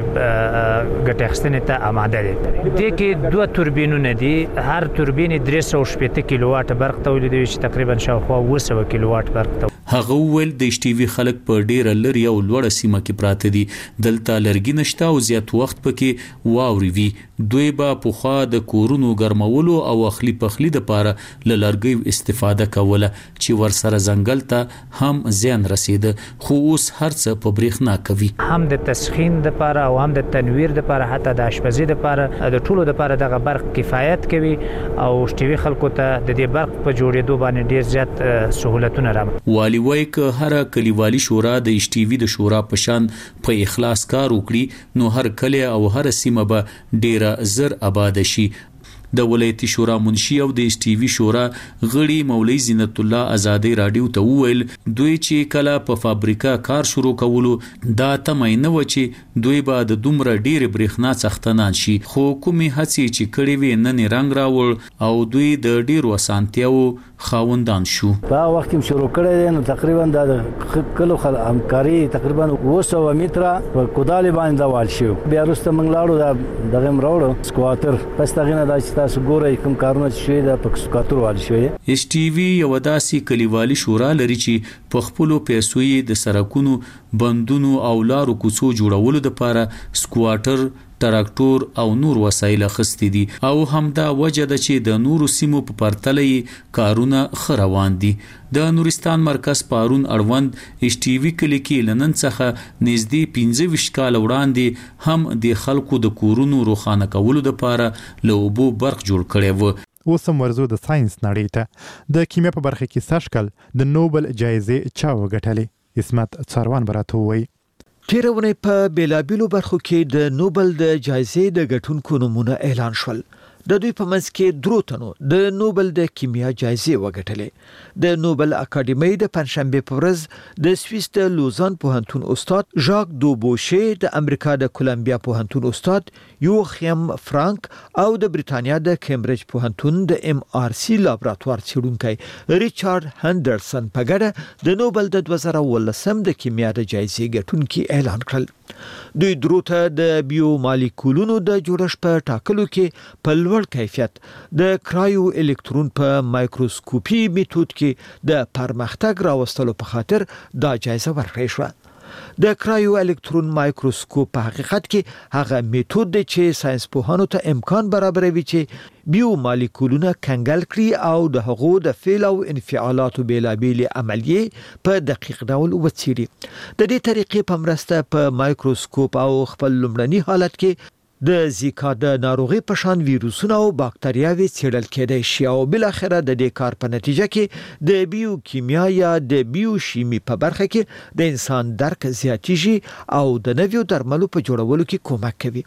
ګټه اخیستنې ته آماده دي. د کې دوه توربینونه دي هر توربین 380 کیلو واټ برق تولیدوي چې تقریبا شاوخوا 200 کیلو واټ برق. هغه ول د ټي وي خلک په ډیر لري او لوړه سیمه کې پراته دي دلته لرګي نشته او زیات وخت پکې واوري وي دوی به پوخا د کورونو ګرمولو او اخلي پخلي د پاره ل لرګي استفاده کوله چې ورسره ځنګل ته هم زیان رسید خو اوس هرڅه په برېښنا کوي هم د تسخين د پاره او هم د تنویر د پاره حتی د اشپزي د پاره د ټولو د پاره دغه برق کفایت کوي او ټي وي خلکو ته د دې برق په جوړېدو باندې ډیر زیات سہولتونه راوړي. والی وای ک هر کلیوالي شورا د ټي وي د شورا پشان په اخلاص کار وکړي نو هر کلی او هر سیمه به ډیر زر آباد شي. د ولایتي شورا منشي او د ټي وي شورا غړي مولوی زینت الله آزادی رادیو ته وویل دوی چې کله په فابریکا کار شروع کولو دا تمه نه و چې دوی به د دومره ډیر برېښنا څښتنان شي خو کومي هڅې چې کړي وي نن رنګ راوړ او دوی د ډیر وسانتیاو خاوندان شو. په وخت کې شروع کړي نو تقریبا د کلو همکاري تقریبا 200 متره په کودال باندې دا وال شو بیا وروسته موږ لاړو دغه مروړو سکواتر پس دغه د تاسو ګورئ کوم کارونه چې د پکسکاتور وال شوی اس ټي وي یو داسې کلیوالي شورا لري چې په خپل پیسو د سرکونو بندونو او لارو کوڅو جوړولو لپاره سکواتر تراکټور او نور وسایل اخستې دي او همدا وجه ده چې د نورو سیمو په پرتلې کارونه خروان دي. د نورستان مرکز پارون اړوند اس ټي وي کلی کې لنن څخه نږدې 15 کال وړاندې هم د خلکو د کورونو روخانه کولو لپاره لوبو برق جوړ کړي وو. اوس مرزو د ساينس نړۍ ته د کیمیا په برخه کې سشکل د نوبل جایزې چا وګټلې اسمت څاروان براته وایي. تیرونه په بیلابیلو برخو کې د نوبل د جایزې د ګټونکو نمونه اعلان شول. د دوی په منځ کې درو تنو د نوبل د کیمیا جایزې وګټلې. د نوبل اکاډمي د پنځشنبه په ورځ د سویس د لوزان پوهنتون استاد ژاک دوبوشه د امریکا د کولمبیا پوهنتون استاد یوخیم فرانک او د بریتانیا د کمبریج پوهنتون د MRC لابراتوار څېړونکی ریچارډ هندرسن په ګډه د نوبل د 2018 د کیمیا د جایزې ګټونکي اعلان کړل. دوی دروته د بیو مالیکولونو د جوړښت په ټاکلو کې په لوړ کیفیت د کرایو الکترون په مایکروسکوپي میتود کې د پرمختګ راوستلو په خاطر دا جایزه ورکړې شوه. د کرایو الکترون مایکروسکوپ په حقیقت کې هغه میتود دی چې ساينس پوهانو ته امکان برابروي چې بیو مالیکولونه کنګل کړي او د هغو د فعل او انفعالاتو بیلابیل عملیې په دقیق ډول وڅېړي. د دې طریقې په مرسته په مایکروسکوپ او خپل لومړني حالت کې د زیکا د ناروغي په شان ویروسونه او باکتریاوي څېړل کېدای شي او بل اخره د دې کار په نتیجه کې د بیو کیمیا یا د بیو شیمی په برخه کې د انسان درک زیاتیږي او د نویو درملو په جوړولو کې کومک کوي.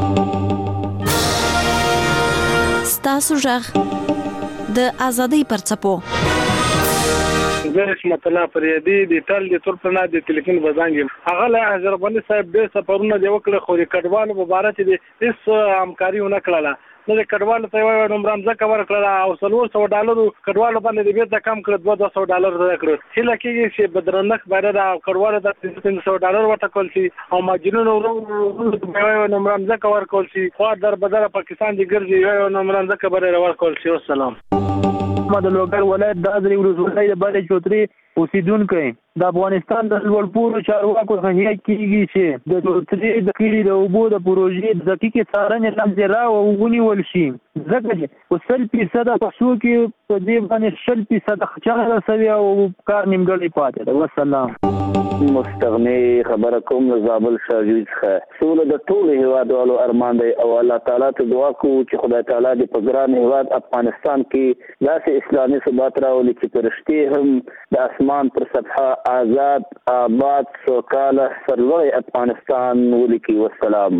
ستاسو ژغ د ازادۍ پرڅپو زه مطلع پرېدي د ټل د ترپنا د ټلیفون وزانګم هغه له حضرتبانی صاحب د سفرونه دی وکړه خو د کډوالو مبارک دي هیڅ همکاري ونه کړله نو د کډوالو ته یو نمبر ځکه ورکړه او $300 کډوالو باندې د بیت کم کړ $200 ورکړ هله کې چې بدرنخ باندې د کډوالو د $300 ورکول شي او ماجنونو یو نمبر ځکه ورکول شي خو در بدل پاکستان دی ګرځي یو نمبر ځکه باندې ورکول شي. والسلام. د لوګر ولایت د ازرې ولسوالۍ د باندې چوتري اوسیدونکو د افغانستان د لوړپوړو چارواکو څخه کیږي چې د چوتري د کلی د اوبو د پروژې د دقیقې څارنې لمزه را ونیول شي ځکه چې 100% پښتو کې په دې باندې 100% خچانه رسوي او کار نیمګړی پاتې ده. والسلام. مستغني خبره کوم زابل شاجوی څخه ټول د ټول هیوادوالو ارمان دی او الله تعالی ته دعا کوو چې خدای تعالی دې په ګران هیواد افغانستان کې داسې اسلامي ثبات راولي چې فرشتي هم د اسمان پر سطحه آزاد آباد سوکاله سرلوړی افغانستان ولیکي. والسلام.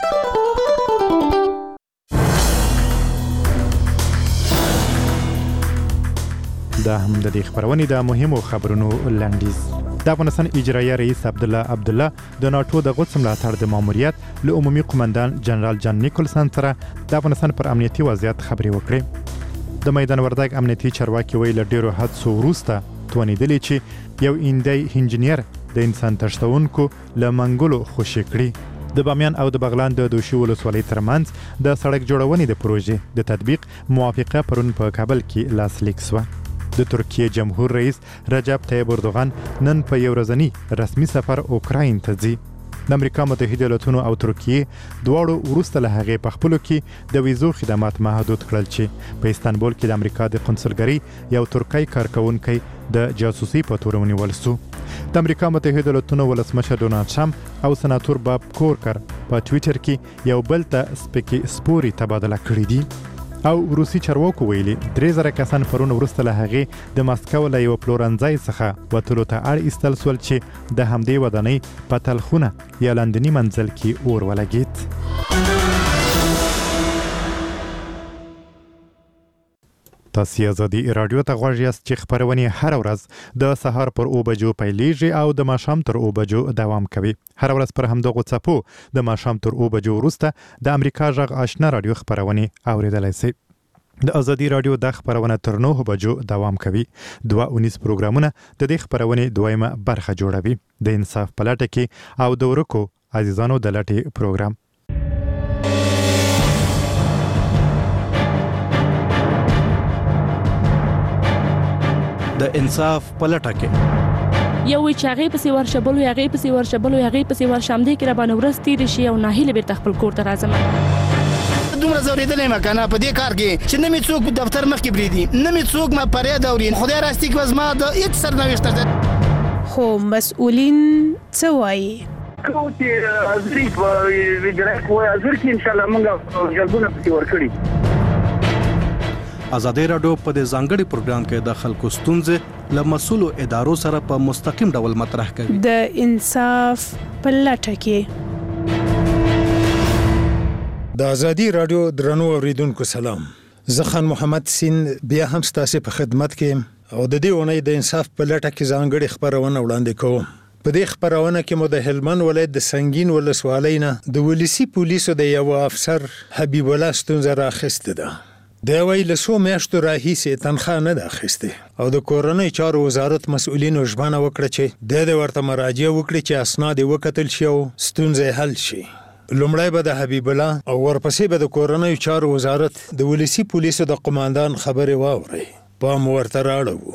دا هم د دې خبرونې د مهمو خبرونو لنډیز. د افغانستان اجرایي رئیس عبدالله د ناتو د غوڅ ملاتړ د ماموریت له عمومي قومندان جنرال جان نیکولسن سره د افغانستان پر امنیتي وضعیت خبرې وکړې. د میدان وردګ امنیتي چارواکي ویل ډیرو حادثو وروسته توانیدلې چې یو ایندی انجنیر د انسان تښتونکو له منګولو خوشي کړي. د بامیان او د بغلان د دوشي ولسوالۍ ترمنځ د سړک جوړونې د پروژې د تطبیق موافقه پرون په کابل کې لاسلیک شوه. د ترکیه جمهور رئیس رجب طیب اردوغان نن په یو ورځنی رسمي سفر اوکراین ته ځي. د امریکا متحده ایالاتونو او ترکیه دواړو وروسته له هغې په خپلو کې د ویزو خدمات محدود کړل چې په استانبول کې د امریکا د قونسلګرۍ یو ترکی کارکونکی د جاسوسي په تور ونیول شو. د امریکا متحده ایالاتونو ولسمشر ډونالډ ټرمپ او سناتور باب کورکر په ټویټر کې یو بل ته سپکې سپوري تبادله کړې دي. او روسي چارواکو ویلي 3000 کسان پرون وروسته له هغې د ماسکو له یو پلورنځای څخه وتلو ته اړ ایستل سول چې د همدې ودانۍ په تلخونه یا لندني منزل کې اور ولګېد. تاسو ازادي رادیو ته غواړئ چې خبرونه هر ورځ د سهار پر 9 بجو پیلېږي او د ماښام تر 9 بجو دوام کوي. هر ورځ پر همدغه څپو د ماښام تر 9 بجو وروسته د امریکا غږ آشنا رادیو خبرونه اوریدلای شئ. د ازادي رادیو د خبرونه تر 9 بجو دوام کوي. 2 پروګرامونه د دې خبرونه دویمه برخه جوړوي. د انصاف پلټه کې او د ورکو عزیزانو د لټي پروګرام. د انصاف پلټه کې یو چاغې پسې ورشبلو یاغې پسې ورشبلو یاغې پسې ورشامدې کې را باندې ورس تیر شي او ناهیله بیرته خپل کور ته راځم. دومره زوریدلې ما کنه په دې کار کې چې نه می څوک دفتر مخ کې بریدي نه می څوک ما پرې دوري خدای راستي کې وزما د هیڅ سرنوشت خو مسؤلین څه وایي کو چې ازري په ویډرک وای ازر کې ان شاء الله موږ جلبونه پکې ورکړي. ازادي رادیو په دې ځانګړي پروګرام کې د خلکو ستونزې له مسؤلو ادارو سره په مستقیم ډول مطرح کوي. د انصاف پلټه کې د ازادي رادیو درنو اوریدونکو سلام. زه خان محمد سین بیا هم ستاسو په خدمت کې او د دې ونې د انصاف پلټه کې ځانګړي خبرونه وړاندې کوم. په دې خبرونه کې مو د هلمند ولایت د سنگین ولسوالۍ نه د ولسی پولیسو د یو افسر حبیب الله ستونزه راخسته ده. دا ویل سو میاشتو راهیسې تنخواه نه ده اخیستې او د کورنۍ چارو وزارت مسؤلینو ژمنه وکړه چې د ورته مراجعه وکړي چې اسناد وکتل شي او ستونزې حل شي. لومړی به د حبیب الله او ورپسې به د کورنۍ چارو وزارت د ولسی پولیسو د قوماندان خبرې واوري. پام ورته راړو.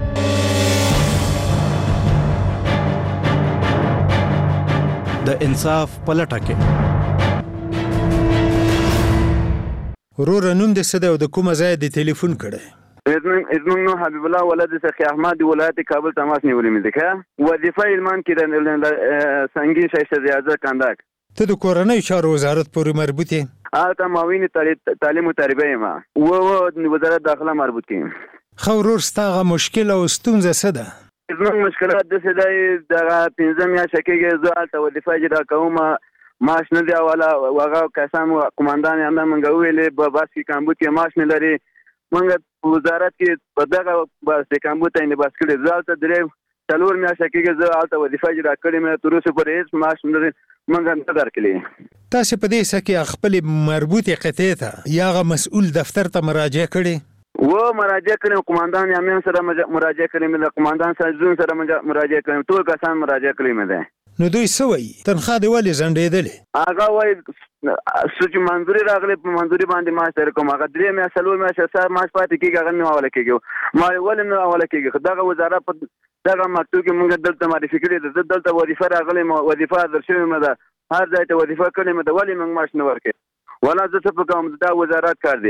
د انصاف پلټه کې ورور نوم د سده او د کومه ځای د ټلیفون کړه اذن نو حبیب الله ولد سخی احمد ولایت کابل تماس نیولې مې ده وظیفه علمان کې د سنگین شایسته ریاضت کانداک ته د کورنۍ چارو وزارت پورې مربوط یې تا معاون تعلیم و تربیه ما و وزارت داخله مربوط کې خو ورور ستاغه مشکل او ستونزه څه ده زموږ مشکلات د سده د 15 میاشتې کې زه الته وظیفه اجرا کوم ماش نه دی والا وغه کسان قومندان هم منګه ویلې په باس کې کمبود کې ماش نه لري منګه وزارت کې په دغه باس کې کمبود نه باس کړي ځالته درې څلور میاشتې کې زه الته وظیفه اجرا کړې مې تر اوسه پورې هیڅ ماش نه منګه نه درکړي. تاسو په دې سکه خپل مربوطه قطعه ته یاغه مسؤل دفتر ته مراجعه کړي و مراجعه کړم قومندان یې سره مراجعه کړم د قومندان سره سره مراجعه کړم ټول کسان مراجعه کړم ده. نو دوی سوي تنخواه دی ولې زنډېدلې هغه وای سوچ منځوري راغلي په منځوري باندې ما سره کوم هغه درې مې سلو مې سره ماش پاتې کیږي هغه نو حواله کیږي ما ولې نو حواله کیږي دغه وزارت په دغه مکتوب کې موږ دلته معرفي کړی د دلته وظیفه راغلي وظیفه درشوي مې ده هر ځای ته وظیفه کړې مې ده ولې موږ ماش نه ورکې ولا زه څه په کوم دا وزارت کار دی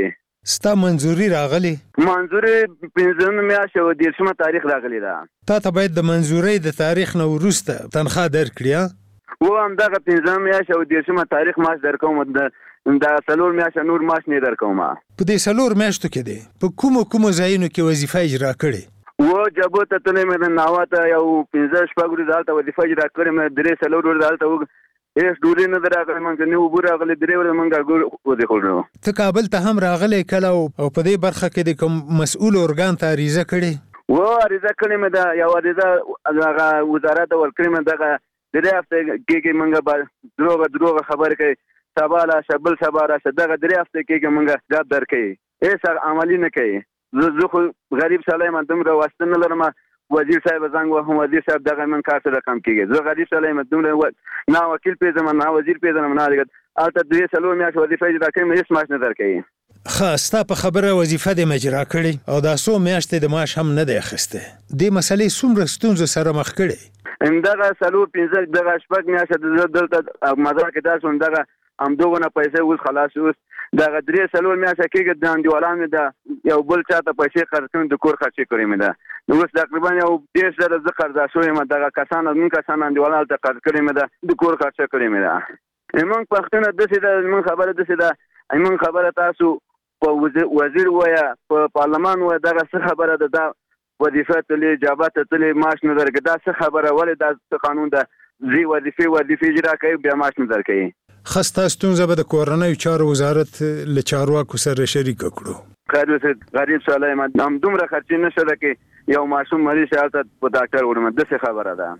ستا منځوري راغلی؟ منځوري 15 میاشتې او 10 تاریخ راغلی دا. تا ته باید د منځوري د تاریخ نه وروسته تنخواه درکړي و هم دغه 15 میاشتې او 10 تاریخ معاش درکوم دا 4 میاشتې نور معاش نه درکوم. په دې 4 میاشتو کې دی په کومو ځایونو کې وظیفه اجرا کړې؟ و جبو ته تلې مې ناواته یو 15 شپږ ورځې دالته وظیفه اجرا کړې مې 3 ورځې دالته هیڅ ډوډۍ نه راغلی مونږ نه وبو راغلی 3 ورځې مونږ ودې خورو. ته کابل ته هم راغلی کله او په دې برخه کې د کوم مسؤل ارګان ته عریضه کړې؟ و عریضه کړې مې دا یو عریضه هغه وزارت ورکړې مې دغه 3 هفته کې مونږ دروغ خبرې کوي سبا لا شبل سبا را دغه 3 هفته کې مونږ جواب درکې هیڅ عملی نه کوي. زه خو غریب سړی یم دومره واسطه نه لرم وزیر صاحب زنګ وهم وزیر صاحب دغه من کار سره کم کیږي. زه غریب سړی یم دومره نه وکیل پیژنم نه وزیر پیژنم نه البته 3 میاشتې وظیفه اجرا کوم هیڅ معاش نه درکوي. خاصه په خبره وظیفه د مجرا کړي او دا 100 میاشتې د معاش هم نه دی اخیسته. د مسلې څومره ستونزو سره مخ کړي؟ همدغه 4 دغه شپږ میاشتې دلته مدار کې تاسو همدغه همدغه پیسې اوس خلاص اوس دغه 3 میاشتې کې د انډیوالانو د یو بل چاته پیسې خرڅ کړم د کور خرچې کړې مې ده اوس تقریبا یو 10,000 زه قرضا شوی یم دغه کسان انډیوالانو ته قرض کړې مې ده د کور خرچه کړې مې ده. موږ پښتون دسه د موږ خبره دسه ده موږ خبره تاسو په وزیر ویا په پارلمان ویا دغه څه خبره ده وظیفه تلې جابات تلې معاش نه درګه دا څه خبره ولې دا قانون ده زی وظیفه اجرا کوي بیا معاش نه درکوي. خسته ستونزه به د کورنۍ چارو وزارت له چارواکو سره شریک کړو. غریب سړی یم هم دومره خرچې نشته ده کې یو معصوم مریض هلته په ډاکټر وړم داسې خبره ده.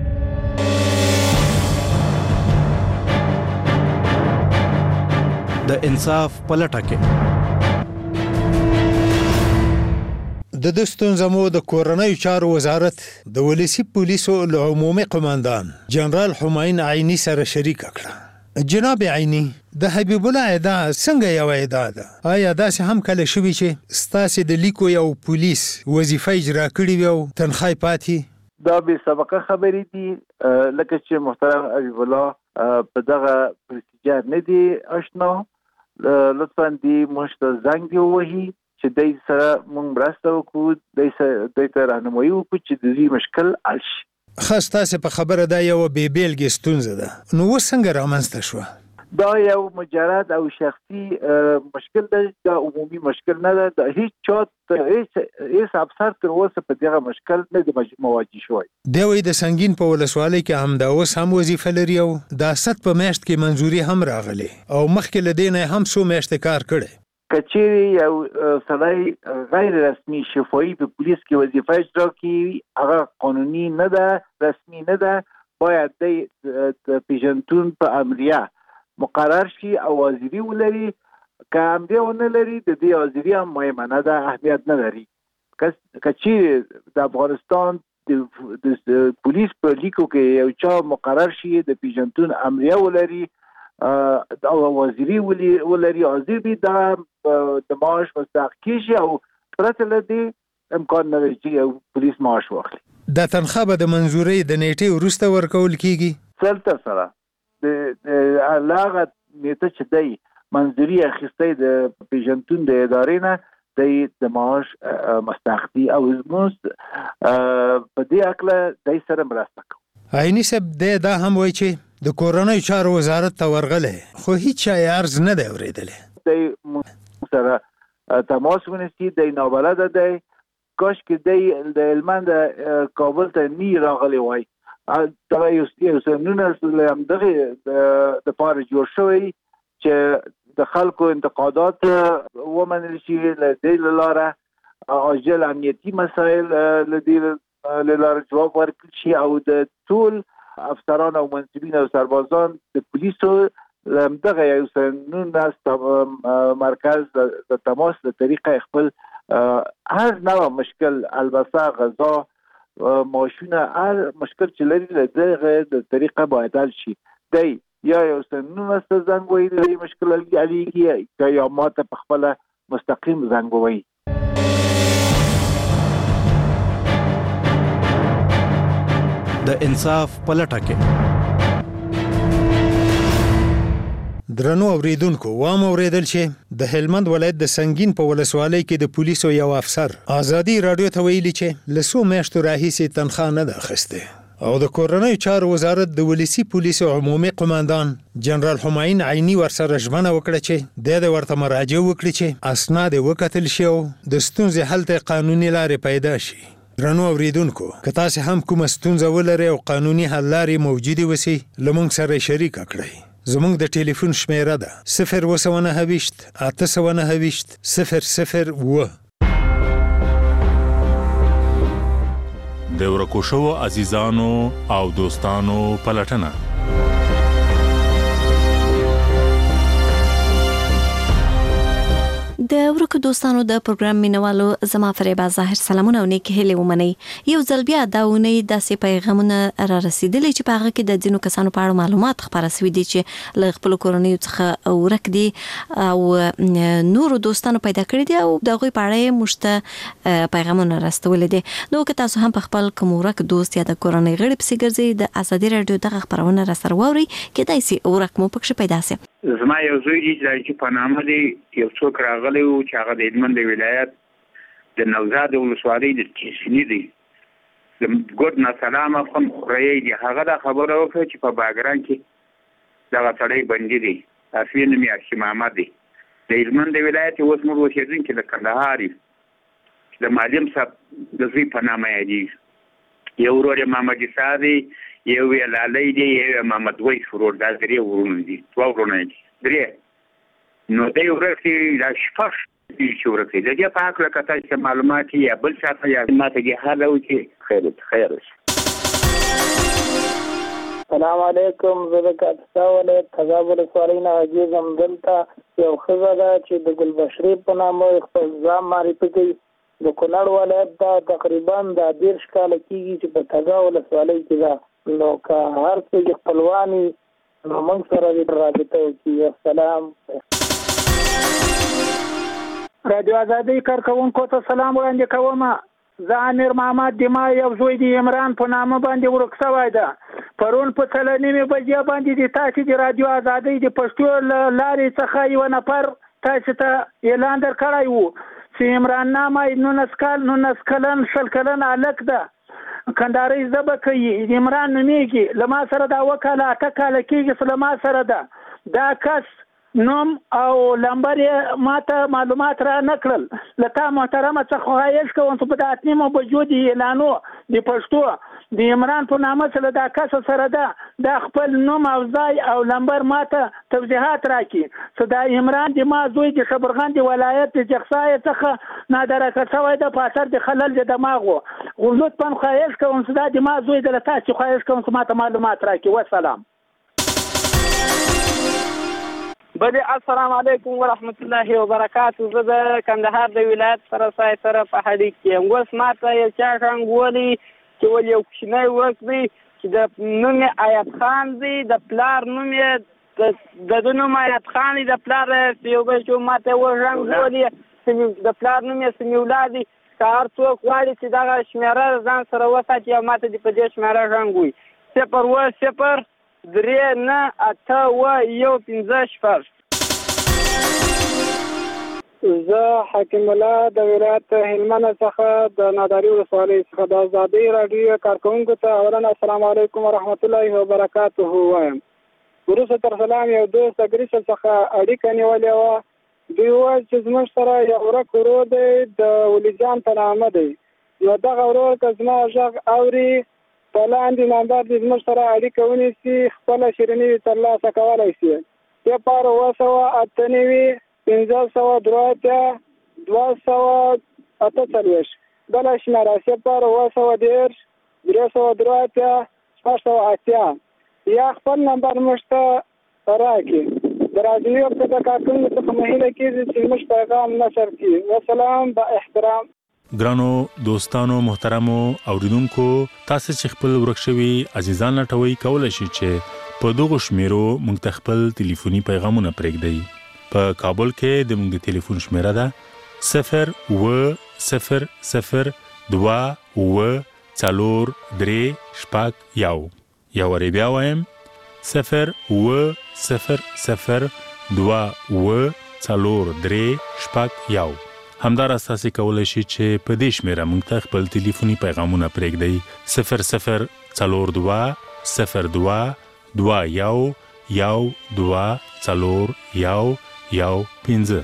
د انصاف په لټه کې د ستونزو مو د کورنۍ چارو وزارت د ولسی پولیسو له عمومي قوماندان جنرال حماین عینی سره شریک کړه. جناب عینی د حبیب الله ادا څنګه یو ادا ده؟ آیا داسې هم کله شوي چې ستاسو د لیکو یو پولیس وظیفه اجرا کړې وي او تنخواه پاتې؟ دا به سابقه خبرې دي لکه چې محترم حبیب الله په دغه پروسیجر نه دی آشنا لطفا دی مشت زنګ دی وਹੀ چې دای سره موږ مرسته وکړو دای ته راهنمایي وکړو چې د دې مشکل حل شي. خاص تاسو په خبره دا یو بیلګې ستونزه ده نو څنګه رامنځته شو؟ دا یو مجرد او شخصي مشکل ده دا عمومي مشکل نه ده د هیڅ چا هیڅ افسر تر اوسه په دغه مشکل نه دی مواجه شوی. دی وایي د سنگین په ولسوالۍ کې هم دا اوس هم وظیفه لري او د اسد په میاشت کې منځوري هم راغلی او مخکې له دې نه هم 100 میاشتې کار کړی. کچېری یو سړی غیر رسمي شفاهي په پولیس کې وظیفه اجرا کوي هغه قانوني نه ده رسمي نه ده باید د پیژنتون په امریه مقرر شي او وزیری ولري که امریه ونه لري د دې وزیری هم مهمه ده اهمیت نه لري. کچېری د افغانستان د پولیس په لیکو کې یو چا مقرر شي د پیژنتون امریه ولري او وزیری ولري حاضر بي د معاش مستحق کیږي او پرته لدی امکان نه لري چې پولیس معاش واخلي. د تنخواه به د منځوري د نیټې وروسته ورکول کیږي؟ سلطه سره د علاقه نیټه چې دی منځوري اخیستې د پیژنتون د ادارې نه د معاش مستحق دي او زموږ په دې اکله د سره مرسته کوي. عینی صاحب دا هم وایي چې د کورنۍ چارو وزارت ته ورغله خو هیڅ چا عرض نه دی اوریدلی. د سره تماس ونیسي د نابلد دی کاش کې د هلمند کابل ته نی راغلی وای دا یو سنونه هم دغه د پاره جوړ شوی چې د خلکو انتقادات ومنل شي له دې لاره عاجل امنیتي مسایل له دې لاره جواب ورکړي شي او د ټول افسران او منصبین او سربازان د پولیسو دغه یو سنونه مرکز د تماس له طریقه خپل هر نوع مشکل البته غذا ماشونه هر مشکل چې لري له دغه د طریقه باید حل شي. دی یا یو سنونه زنګ وایي د مشکل علیږي یا ماته په خپل مستقیم زنګ وایي. د انصاف په لټه کې درنو اوریدونکو وام اوریدل چې د هلمند ولایت د سنگین په ولسوالۍ کې د پولیسو یو افسر ازادي رادیو ته ویلي چې لسو میاشتو راهیسې تنخواه نه ده اخیستې او د کورنۍ چارو وزارت د ولسی پولیسو عمومي قوماندان جنرال همایون عینی ورسره ژمنه وکړه چې د ورته مراجعه وکړي چې اسناد وکتل شي او د ستونزې حل ته قانوني لارې پیدا شي. درنو اوریدونکو که تاسو هم کوم ستونزه ولرئ او قانوني حل لارې موجوده وسی لمونږ سره شریک کړئ. زمونږ د ټلیفون شمیره ده 029 829 001. د ورکو شوو عزیزانو او دوستانو پلټنه. د ورکو دوستانو د پروګرام مینوالو زما فریبا ظاهر سلامونه او نیک هیله ومني. یو ځل بیا دا ونی داسې پیغامونه را رسیدلی چې په هغه کې د ځینو کسانو په اړه معلومات خبره شوې دي چې له خپل کورنۍ څخه ورک دي او نور دوستانو پیدا کړی دي او دغه په اړه مشته پیغامونه راستول دي. نو که تاسو هم په خپل کوم ورک دوست یا د کورنۍ غړي په سیګرځي د ازادي رادیو دغه خبرونه را سره ووري کېدای شي ورک مو پکښ پیدا شي. زما یو زوی چې په نامه دی یو څوک راغلی و چې هغه د هلمند ولایت د نوزاد ولسوالۍ د چیسني دی د ګډ ناسلامه خون خورۍ دی. هغه دا خبره وکړه چې په باګران کې دغه سړی بندي دی اصلي نوم یې هاشم محمد دی د هلمند ولایت اوس موږ اوسېدونکي د کندهار د معلم صاحب د زوی په نامه یادېږي. یو ورور یې محمد عیسی دی یو یې لالی دی یو یې محمد ویس ورور دا درې ورونه دي دوه ورونه دي درې. نو دی ورکې دا شپږ دي چې ورکې د دې په هکله که تاسو معلومات یا بل چاته یا ماته دې هله وکړي خیر شي. السلام علیکم زه د کاپیسا ولایت تګاب ولسوالۍ نه عزیز یم. دلته یو ښځه ده چې د ګلبشرې په نامه خپل ځان معرفي کوي. د کونړ ولایت دا تقریبا د 10 کاله کېږي چې په تګاب ولسوالۍ کې ده. نو که هر څه خپلواني نو موږ سره دې رابطه وکړي. السلام. رادیو ازادي کارکوونکو ته سلام وړاندې کوم. زه امیر محمد دیما یو زوی د عمران په نامه باندې ورک شوی ده. پرون په 3:30 بجې باندې د تاسو د رادیو ازادي د پښتو لارې څخه یو نفر تاسو ته اعلان درکړی وو چې عمران نامه 19 کلن شل کلن الک ده کندهاري زبه کوي. عمران نومېږي له ما سره دا وکاله 8 کاله کېږي له ما سره ده. دا کس نوم او لمبر ماته معلومات را نکړل. لته محترمه څخه خواهش کوم چې په 8:30 بجو د اعلانو د پښتو د عمران په نامه سره دا کس سره ده د خپل نوم او ځای او لمبر ماته توضیحات راکړي چې دا عمران د ما زوی د خبرغان د ولایت د جغسای څخه نادرکه شوی ده په اثر د خلل د دماغو. لطفا خواهش کوم چې دا د ما زوی د تاسو خواهش کوم چې ماته معلومات راکړي. والسلام. بله السلام علیکم ورحمت الله وبرکاته. زه د کندهار د ولایت سره په هډیک کې یم. اوس ماته یو چا څنګه چې ول یو کوچنی ورک دی چې د نوم یې آیت خان دی د پلار نوم یې د نوم آیت خان دی د پلار یو بل چې ماته وژنګ د پلار نوم یې سمیع الله دی. که هر څوک غواړي چې دغه شمیره ځان سره وساتي او ماته دې په دې شمیره ژوند وي 0 3 9 8 1 5 0. زه حکیم الله د ولایت هلمند څخه د ناداري ولسوالۍ څخه د ازادي رادیو کارکوونکو ته اولا السلام علیکم ورحمت الله وبرکاته وایم. وروسته تر سلام یو دوست اګریسل څخه اړیکه نیولې وه. دوی وویل چې زموږ سره یو ورک ورور دی د ولیجان په نامه دی. نو دغه ورور که زما غږ اوري په لاندې نمبر دې زموږ سره اړیکه ونیسي خپله شیریني ترلاسه کولی شي. 0 503 248 بله شماره 0 303 یا خپل نمبر موږ ته راکړي. د رادیو په کارکوونکو څخه مه هیله کېږي چې موږ پیغام نشر کړي. والسلام با احترام. ګرانو دوستانو محترمو اوریدونکو تاسو چې خپل ورک شوي عزیزان لټوي کولای شئ چې په دغه شمیرو موږ ته خپل ټلیفوني پیغامونه پرېږدئ. په کابل کې د موږ د ټلیفون شمیره ده 0 یا وری بیا وایم 0 02043 همدار اساسي کولای شي چې په دې شمیره موږ ته خپل ټلیفوني پیغامونه پرېږدئ 004221124115.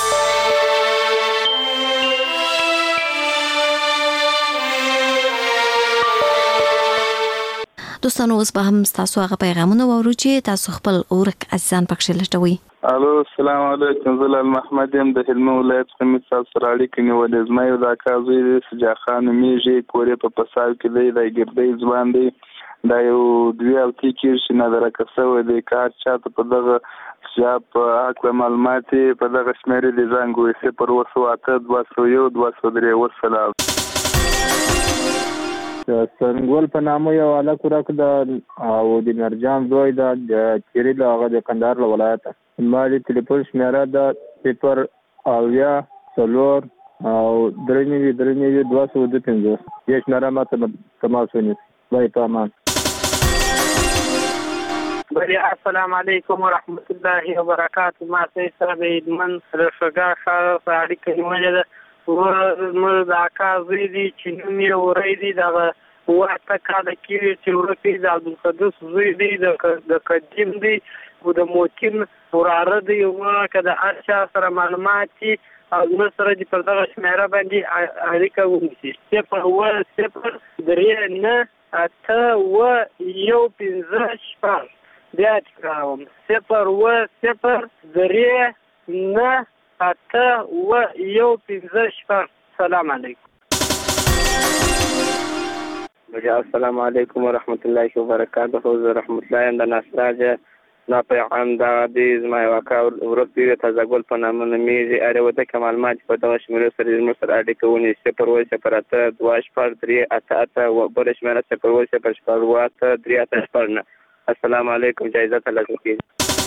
دوستانو اوس به هم تاسو هغه پیغامونه وورو چې تاسو خپل اورک عزیزان پکښ لټوي. الو السلام علیکم، زلال محمد يم د هلمند ولایت خمیس سره اړیکې نیولې. زما یو د اکازوی د سجا خان میږي کورې په پساو کې دی د ګردې ځوان دی دا یو دوی او تی کې شنه درکسو دی کار چاته په دغه شاب اکو معلومات په دغه شمیرې د زنګ وې پر وسواته 201 203 وسلام. سنگول په نامه یو الک ورک د او د مرجان دوی د چیرې د هغه د کندهار ولایت مالي ټلیفون شمیره د 0 اویا څلور او درنیوي 225 یې شمیره ماته تماس ونیسئ. وای په امان. السلام علیکم ورحمت الله وبرکاته. ما سره د هلمند رشګا ښار سره اړیکه نیولې ده. مر د اکازوی دی چې نوم یې وری دی دغه واته کاله کې چې ورپی د عبدالقدوس زوی دی د قدیم دی او د موکین وراره دی که د هر چا سره معلومات دي او زموږ سره دې پر دغه شمیره باندې اړیکه ونیسي 0103815 بیا تکراروم 0103815. سلام علیکم. السلام علیکم ورحمت الله وبرکاته. رحمت الله اند ناصراجه نا پیغام دا دې زما واقع ورپی ته ځګول په نامه میږي اړ وته کمال ماج په دغه شمیره سره زموږ سره اړیکه ونیسي 01038 و بل شمیره 01038 السلام علیکم. جایزه تلقی.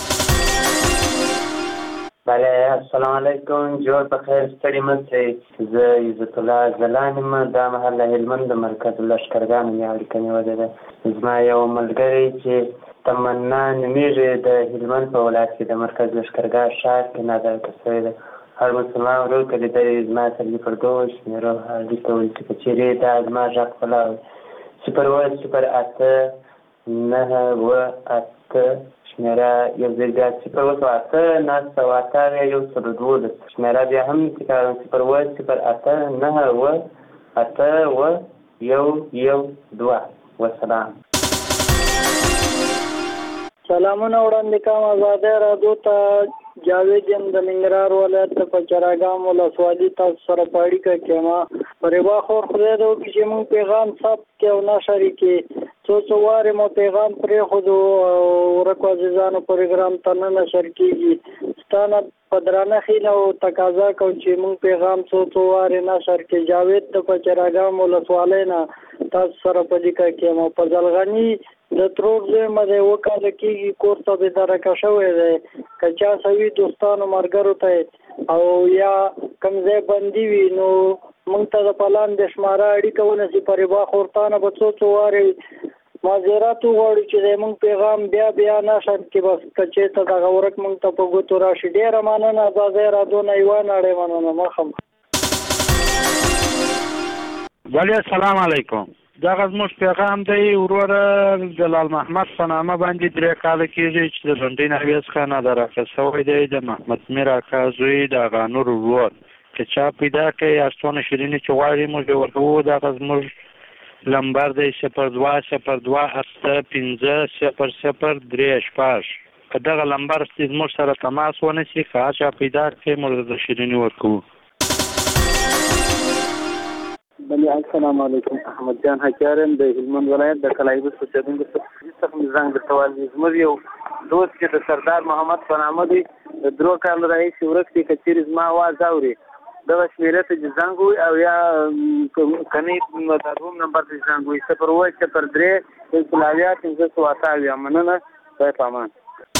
بله السلام علیکم. جوړ په خیر ستړي مته زه عزت الله زلانی ما د محله هلمند مرکز لشکرګان یې اړیکه نیولې ده. زما یو ملګری چې تمنا نمیږي د هلمند په ولایت کې د مرکز لشکرګاه ښار کې نظر کوي ده. هر مسلمان ورو کړي د زما سره پر دوه شمیرو اړیکه ولې چې چیرې د زما ځک ولا 01008 شمیره یو ځل بیا 01008 یو سل دوه شمیره بیا هم تکرارم 01008 وسلام. سلامونه وړاندې کوم آزاده رادیو ته جاوید یم د ننګرهار ولایت د پچراګام ولسوالي تاسو سره په اړیکه کې ما پرې واخور خدای دې وکړي چې موږ پیغام ثبت کې او نشر کې څو واره مو پیغام پرې خو ورکو عزیزانو پروګرام ته نه نشر کیږي ستانه پدرانه خینه او تقاضا کوم چې موږ پیغام څو واره نشر کې جاوید د پچراګام ولسوالۍ نه تاسو سره په اړیکه کې ما په ځلغني د ترور زمه د وکاله کېږي کورته به درکه شوې ده کچا سوي دوستانو مرګرو ته او یا کمزې بندي وي نو مونږ ته د پلان د شماره اړیکه ونسي پرې با خورتانه به څو واره مازیرات وړي چې مونږ پیغام بیا نشر کې بس کچې ته د غورک مونږ ته په ګوتو راشي. ډیره مننه آزاده رادیو نه ایوان اړه مننه مخم. ولی السلام علیکم. دا زموږ پیغام دی وروره جلال محمد په نامه باندې 3 کال کېږي چې د لندن اویس خانه درکه شوی دی د محمد میر اکا زوی د غانور ورور که چا پیدا کړي استونه شیرینی چې غواړي موږ ورکوو. دا زموږ لمبر دی 020285003 که دغه لمبر زموږ سره تماس ونیسي که هر چا پیدا کړي موږ د شیرینی ورکوو. بله السلام علیکم. احمد جان حکیارم د هلمند ولایت د کلایبس په چدنګ څخه زنګ درتوال زموږ یو دوست چې د سردار محمد په نامه دی د درو کال راهیسې ورکتي کچېرې زما आवाज اوري دغه شمیره ته زنګ وي او یا کني د روم نمبر ته زنګ وي 01003 مننه په امان.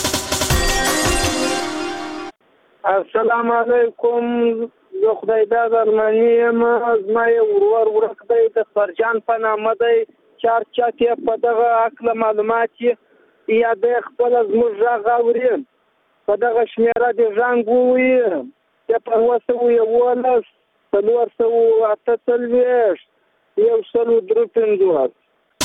السلام علیکم. زه خدای دا درمانی یم. زما یو ورک دی د فرجان په نامه دی چار چاکې په دغه عقل معلومات یا د خپل زموږ غږ اوري په دغه شمیره د زنګ ووایي 011 448 143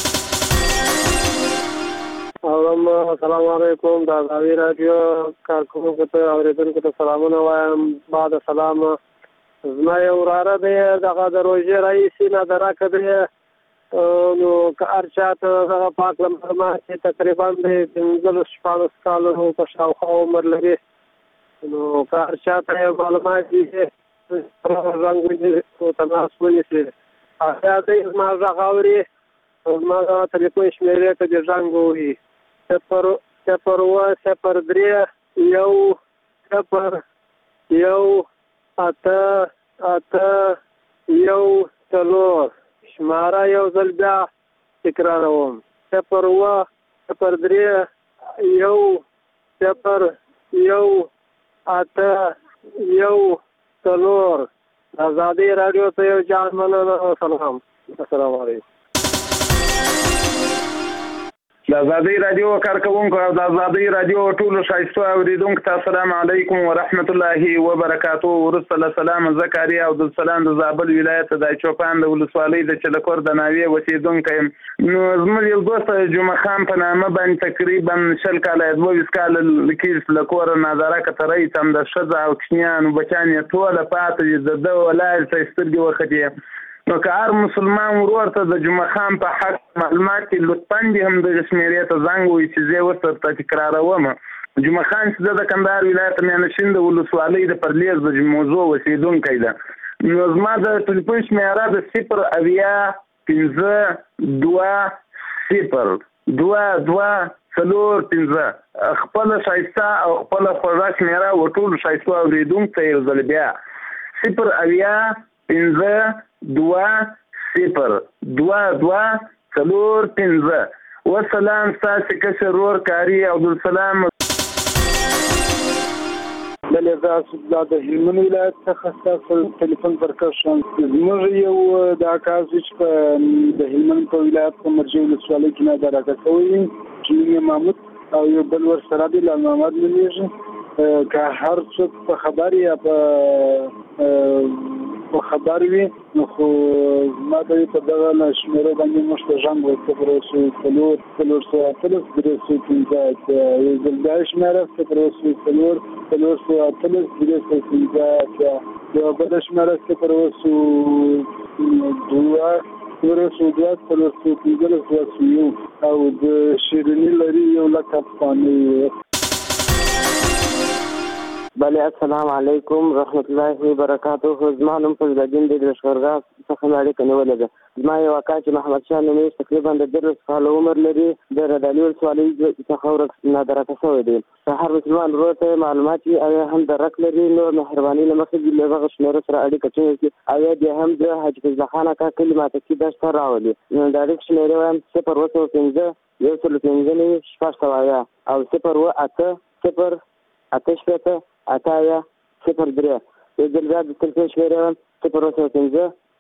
السلام علیکم د ازادي رادیو کارکونکو ته اوریدونکو ته سلامونه وایم. بعد سلام زما یو وراره دی دغه د روژې رئیس نادره کړی نو که هر چا ته دغه پاک معلومات چې تقریبا د 15 کالو په شاوخوا عمر لري نو که هر چا ته معلومات دي رنګ ونیسي تماس ونیسي هغه دی زما غږ اوري زما د تلیفون شمیرې ته د زنګ ووهي 0103884 شماره یو ځل بیا تکراروم 0103884 ازادي رادیو ته یو جان مننه. سلام السلام علیکم. د ازادي رادیو کارکونکو او د ازادي رادیو ټولو شایسته اوریدونکو ته السلام علیکم ورحمت الله وبرکاتو. ورسله سلام زکریا او د سلام د زابل ولایت د چوپان د ولسوالۍ د چلکور د ناوی اوسیدونکو نو زموږ یو دوست جمعه خان په نامه باندې تقریبا 20 کال 22 کال لکیس لکور نظاره کترې تم د شذ او کشنیان بچان ټول پاتې د ولایت سترګي وختي نو که هر مسلمان ورور ته د جمعه خان په حق معلومات لطفاً دې هم د شمیرې ته زنګ ووایي چې زه ورته تکراروم. جمعه خان چې د کندهار ولایت میانشین د ولسوالۍ د پرلیز د موضوع اوسیدونکی ده. نو زما د ټلیفون شمیره د 005202245 خپل شایسته او خپل خوږه شمیره وټول شایسته اوریدونکو ته یو ځل بیا 005202245 والسلام ستاسو کشر ور کاری عبدالسلام. بلې تاسو د هلمند ولایت څخه تاسو ټلیفون پر کښون زموږ یو د کاز چې په د هلمند په ولایت کې مرجع ولسوالۍ کې نه درکه کوي چې محمود او یو بل ور سره دی لاله محمد نومیږي که هر څوک په خبر یا په خبر وي نو خو ما ته په دغه شمیره باندې مشته ژوند ورته پروسه کلور تلس درسو کینځه یو ځل شمیره پروسه کلور تلس درسو کینځه یو بل شمیره پروسه دوه او د شیرینی لري یو لقب باندې. بله السلام علیکم رحمت الله وبرکاته. زما نوم فضلالدین د لښکرګاه څخه اړیکه نیولې ده. زما یو اکا چې محمد شاه نومیږي تقریبا د 13 کاله عمر لري د ردالي ولسوالۍ څخه نادرکه شوی دی. هر مسلمان ورور ته معلومات وي او هم درک لري نو مهرباني له مخې د دغه شمیره سره اړیکه ټینګ او د هم د حاج فضل خان اکا کلمات کې دشته راولي نو د اړیکې شمیره وایم 015 115 او 0 اتایا 03 یو ځل بیا د تلفون شمیره 015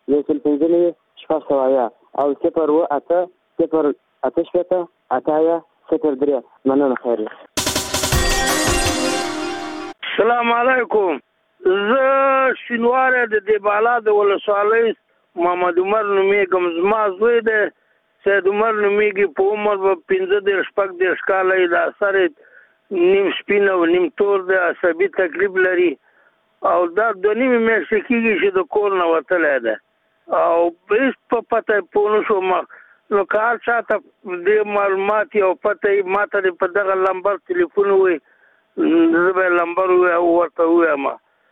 115 او 0 اتایا 03 مننه خیر. السلام علیکم. زه شینواره د دیبالا د ولسوالۍ محمد عمر نومیږم. زما زوی دی سید عمر نومیږي په عمر 15 کاله د سره نیم سپین او نیم تور د عصبي تکلیف لري او دا د نیمه میاشتې کېږي چې د کور نه وتلی ده او هېڅ په پته پوه نه شوم نو که هر چا ته دې معلومات او پته یې ما ته په دغه لمبر تلیفون ووایي زه به یې لمبر ورته ووایم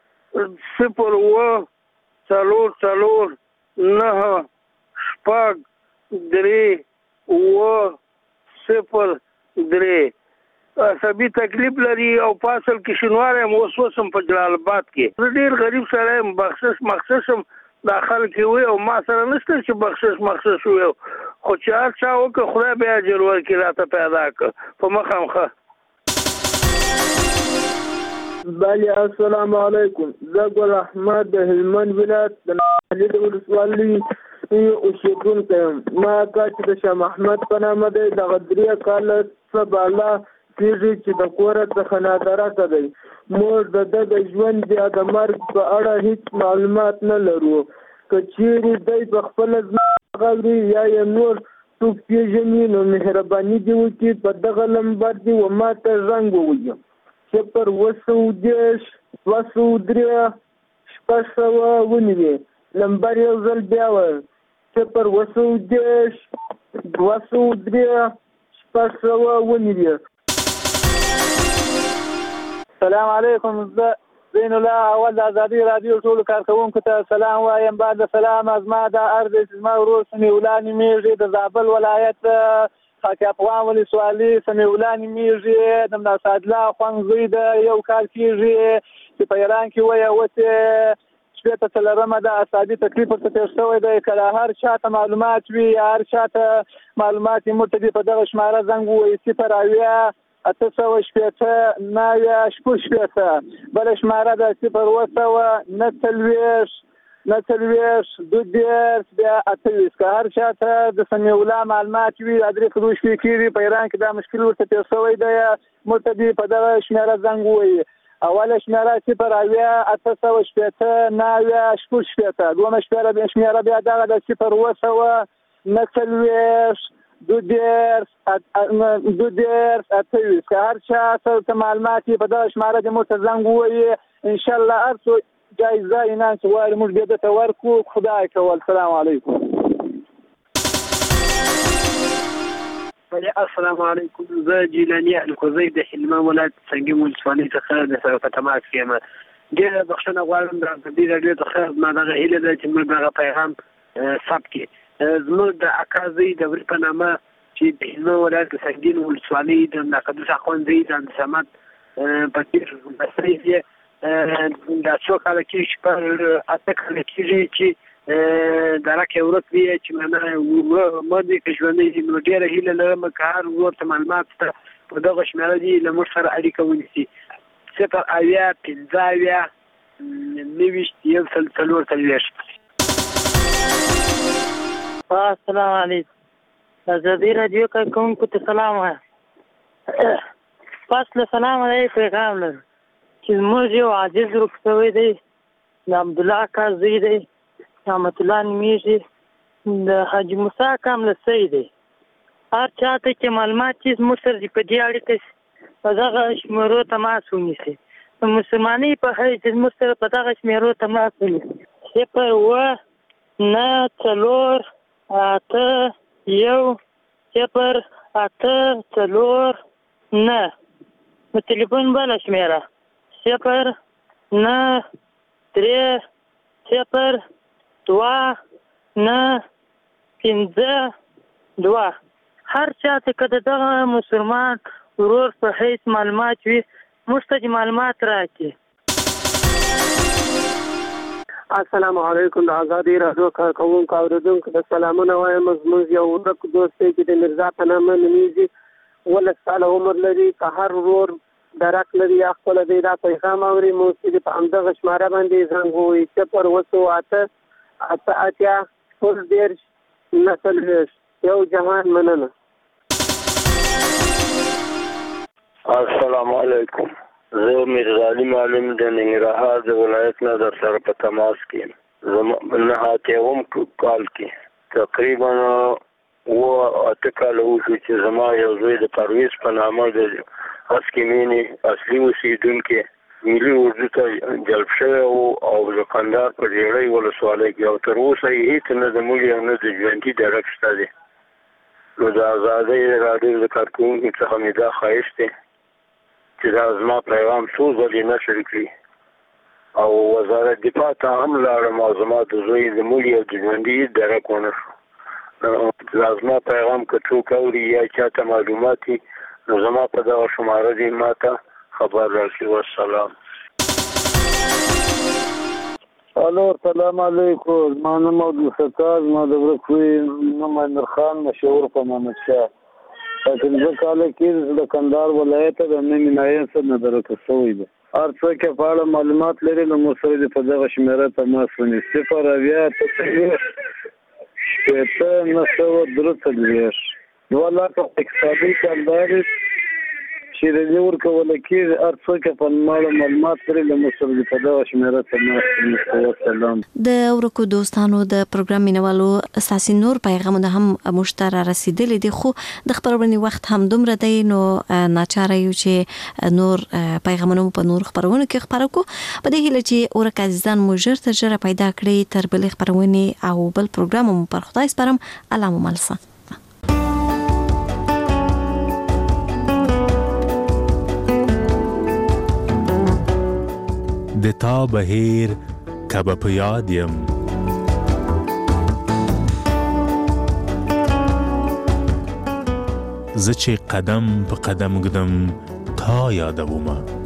044 عصبي تکلیف لري او پاسل کې شینواره موسوسم په جلال آباد کې ډېر غریب سره مخصوصم داخل کې وي او ما سره نشته چې مخصوص وي خو چې هر چا وکړه خدای به اجر ورکړي راته پیدا کړ په مخامخه. بله السلام علیکم. زه ګل احمد د هلمند ولایت د ناهیلي ولسوالۍ اوسېدونکی یم. ما اکا چې د شاه محمد په نامه دی دغه 3 کاله څه بالا کېږي چې د کوره څخه نادرکه دی. موږ د ژوند بیا د مرګ په اړه هیڅ معلومات نه لرو. که چیرې دی په خپله ځمکه غوري یا یې نور څوک پېژني نو مهرباني دې وکړي په دغه نمبر دې و ما ته زنګ ووهي 010 203 609 نمبر یو ځل بیا وایي 010 203 609. السلام علیکم. زین الله اول د ازادي رادیو ټولو کارکوونکو ته سلام وایم. بعد سلام زما د ارض زما ورور سمیع الله نومیږي د زابل ولایت خاک افغان ولسوالي سمیع الله نومیږي د مصادله خوانزوی د یو کال کېږي چې په ایران کې وایي اوس شپې ته څلرمه د اعصابي تکلیف ورته تېر شوی دی. که هر چا ته معلومات وي یا هر چا ته معلومات یې موږ ته دې په دغه شماره زنګ ووایي 0 8 بله شماره ده 0 بیا 28. که هر چا ته د سمیع الله معلومات وي درې څلور شپې کېږي په ایران کې دا مشکل ورته تېر شوی دی موږ ته دې په دغه شمېره زنګ ووایي. اوله شمېره 0 دومه شمېره بیا دغه د 0 28. که هر چا ته معلومات یې په دغه شماره دې موږ ته زنګ ووایي انشاءالله هر څو جایزه انعام چې غواړي موږ بیا درته ورکړو. خدای کول. السلام علیکم. السلام علیکم. زه جیلاني الکوزی د هلمند ولایت سنګین ولسوالۍ څخه د سره په تماس کې یم. ډېره بخښنه غواړم د ازادي راډیو څخه زما دغه هیله ده چې موږ دغه پیغام ثبت کړي. زموږ د اکا زوی د وري په نامه چې د هلمند ولایت د سنګین ولسوالۍ د نقدس اخوندزی د عبدالصمد په تېر بصري کې دا څو کاله کېږي پر 8 کاله کېږي چې درکه ورک دی چې معنا مودې کې ژوندۍ دي. نو ډېره هیله لرم که هر ورور ته معلومات شته په دغه شمېره دي له موږ سره اړیکه ونیسي 0 السلام علیکم. ازادي رادیو کارکوونکو ته سلام وایم. پس له سلام علیکم پیغام لرم چې زموږ یو عاجز ورک شوی دی د عبدالله اکا زوی دی رحمت الله نومیږي د حاجي موسی اکا ملسی دی. هر چا ته چې معلومات چې زموږ سره دي په دې اړیکه په دغه شمېرو تماس ونیسي. د مسلمانۍ په حیث چې زموږ سره په دغه شمېرو تماس ونیسي 0 9 4 8 1 0 8 4 9 د تلیفون بله شمېره 0 9 3 0 2 9 5 2. هر چا ته که دغه مسلمان ورور په حیث معلومات وي موږ ته معلومات راکړي. السلام علیکم. د ازادي راډیو کارکوونکو اورېدونکو ته سلامونه وایم. زموږ یو ورک دوست دی چې د میرزا په نامه نومیږي 12 ساله عمر لري. که هر ورور درک لري یا خپله دی دا پیغام اوري موږ چې په همدغه شماره باندې زنګ ووایي 0 یو جهان مننه. السلام علیکم. زه میرزا علي معلم د ننګرهار د ولایت نه در سره په تماس کې یم. نه اتهوم کال کې تقریبا 8 کاله وشو چې زما یو زوی د پرویز په نامه د هسکې مینې اصلي اوسېدونکی ملي اردو ته جلب شوی او د کندهار په ډېرۍ ولسوالۍ کې او تر اوسه یې هېڅ نه د ملي او نه د ژوندي درک شته دی. نو د ازادۍ راډیو د کارکوونکو څخه مې دا خواهش دی چې دا زما پیغام څو ځلې نشر کړي او وزارت دفاع ته هم لاړم او زما د زوی د ملي او د ژوندي درک ونه شو. دا زما پیغام که څوک اوري یا چاته معلومات وي نو زما په دغه شماره دې ما ته خبر راکړي. والسلام. الو السلام علیکم. زما نوم عبدالستار، زما د ورکوي نوم امیرخان مشهور په محمد شاه. 15 کاله کې د کندهار ولایت د نومي نایب سره درکه شوی دی. هر څوک په اړه معلومات لري نو موږ سره په دغه شمېره تماس ونیسي 0 2 لک اقتصادي کاردار چې د دې ورکول کېږي هر څوک په معلومات لري له مشرف په دغه شمیره ته وسلام. د ورکو دوستانو د پروګرام مینوالو اساسي نور پیغامونه هم مشترک رسیدلې دي خو د خبرونې وخت هم دومره دی نو ناچاره یو چې نور پیغامونه په نور خبرونه کې خبرو کو په دې هیله چې ورک عزیزان مو ژر تر ژره پیدا کړئ تر بل خبرونه او بل پروګرام مو پر خدای سپارم. الله مو ملسه. د تا بهیر کبه په یاد یم زه چې قدم په قدم ګدم تا یادومه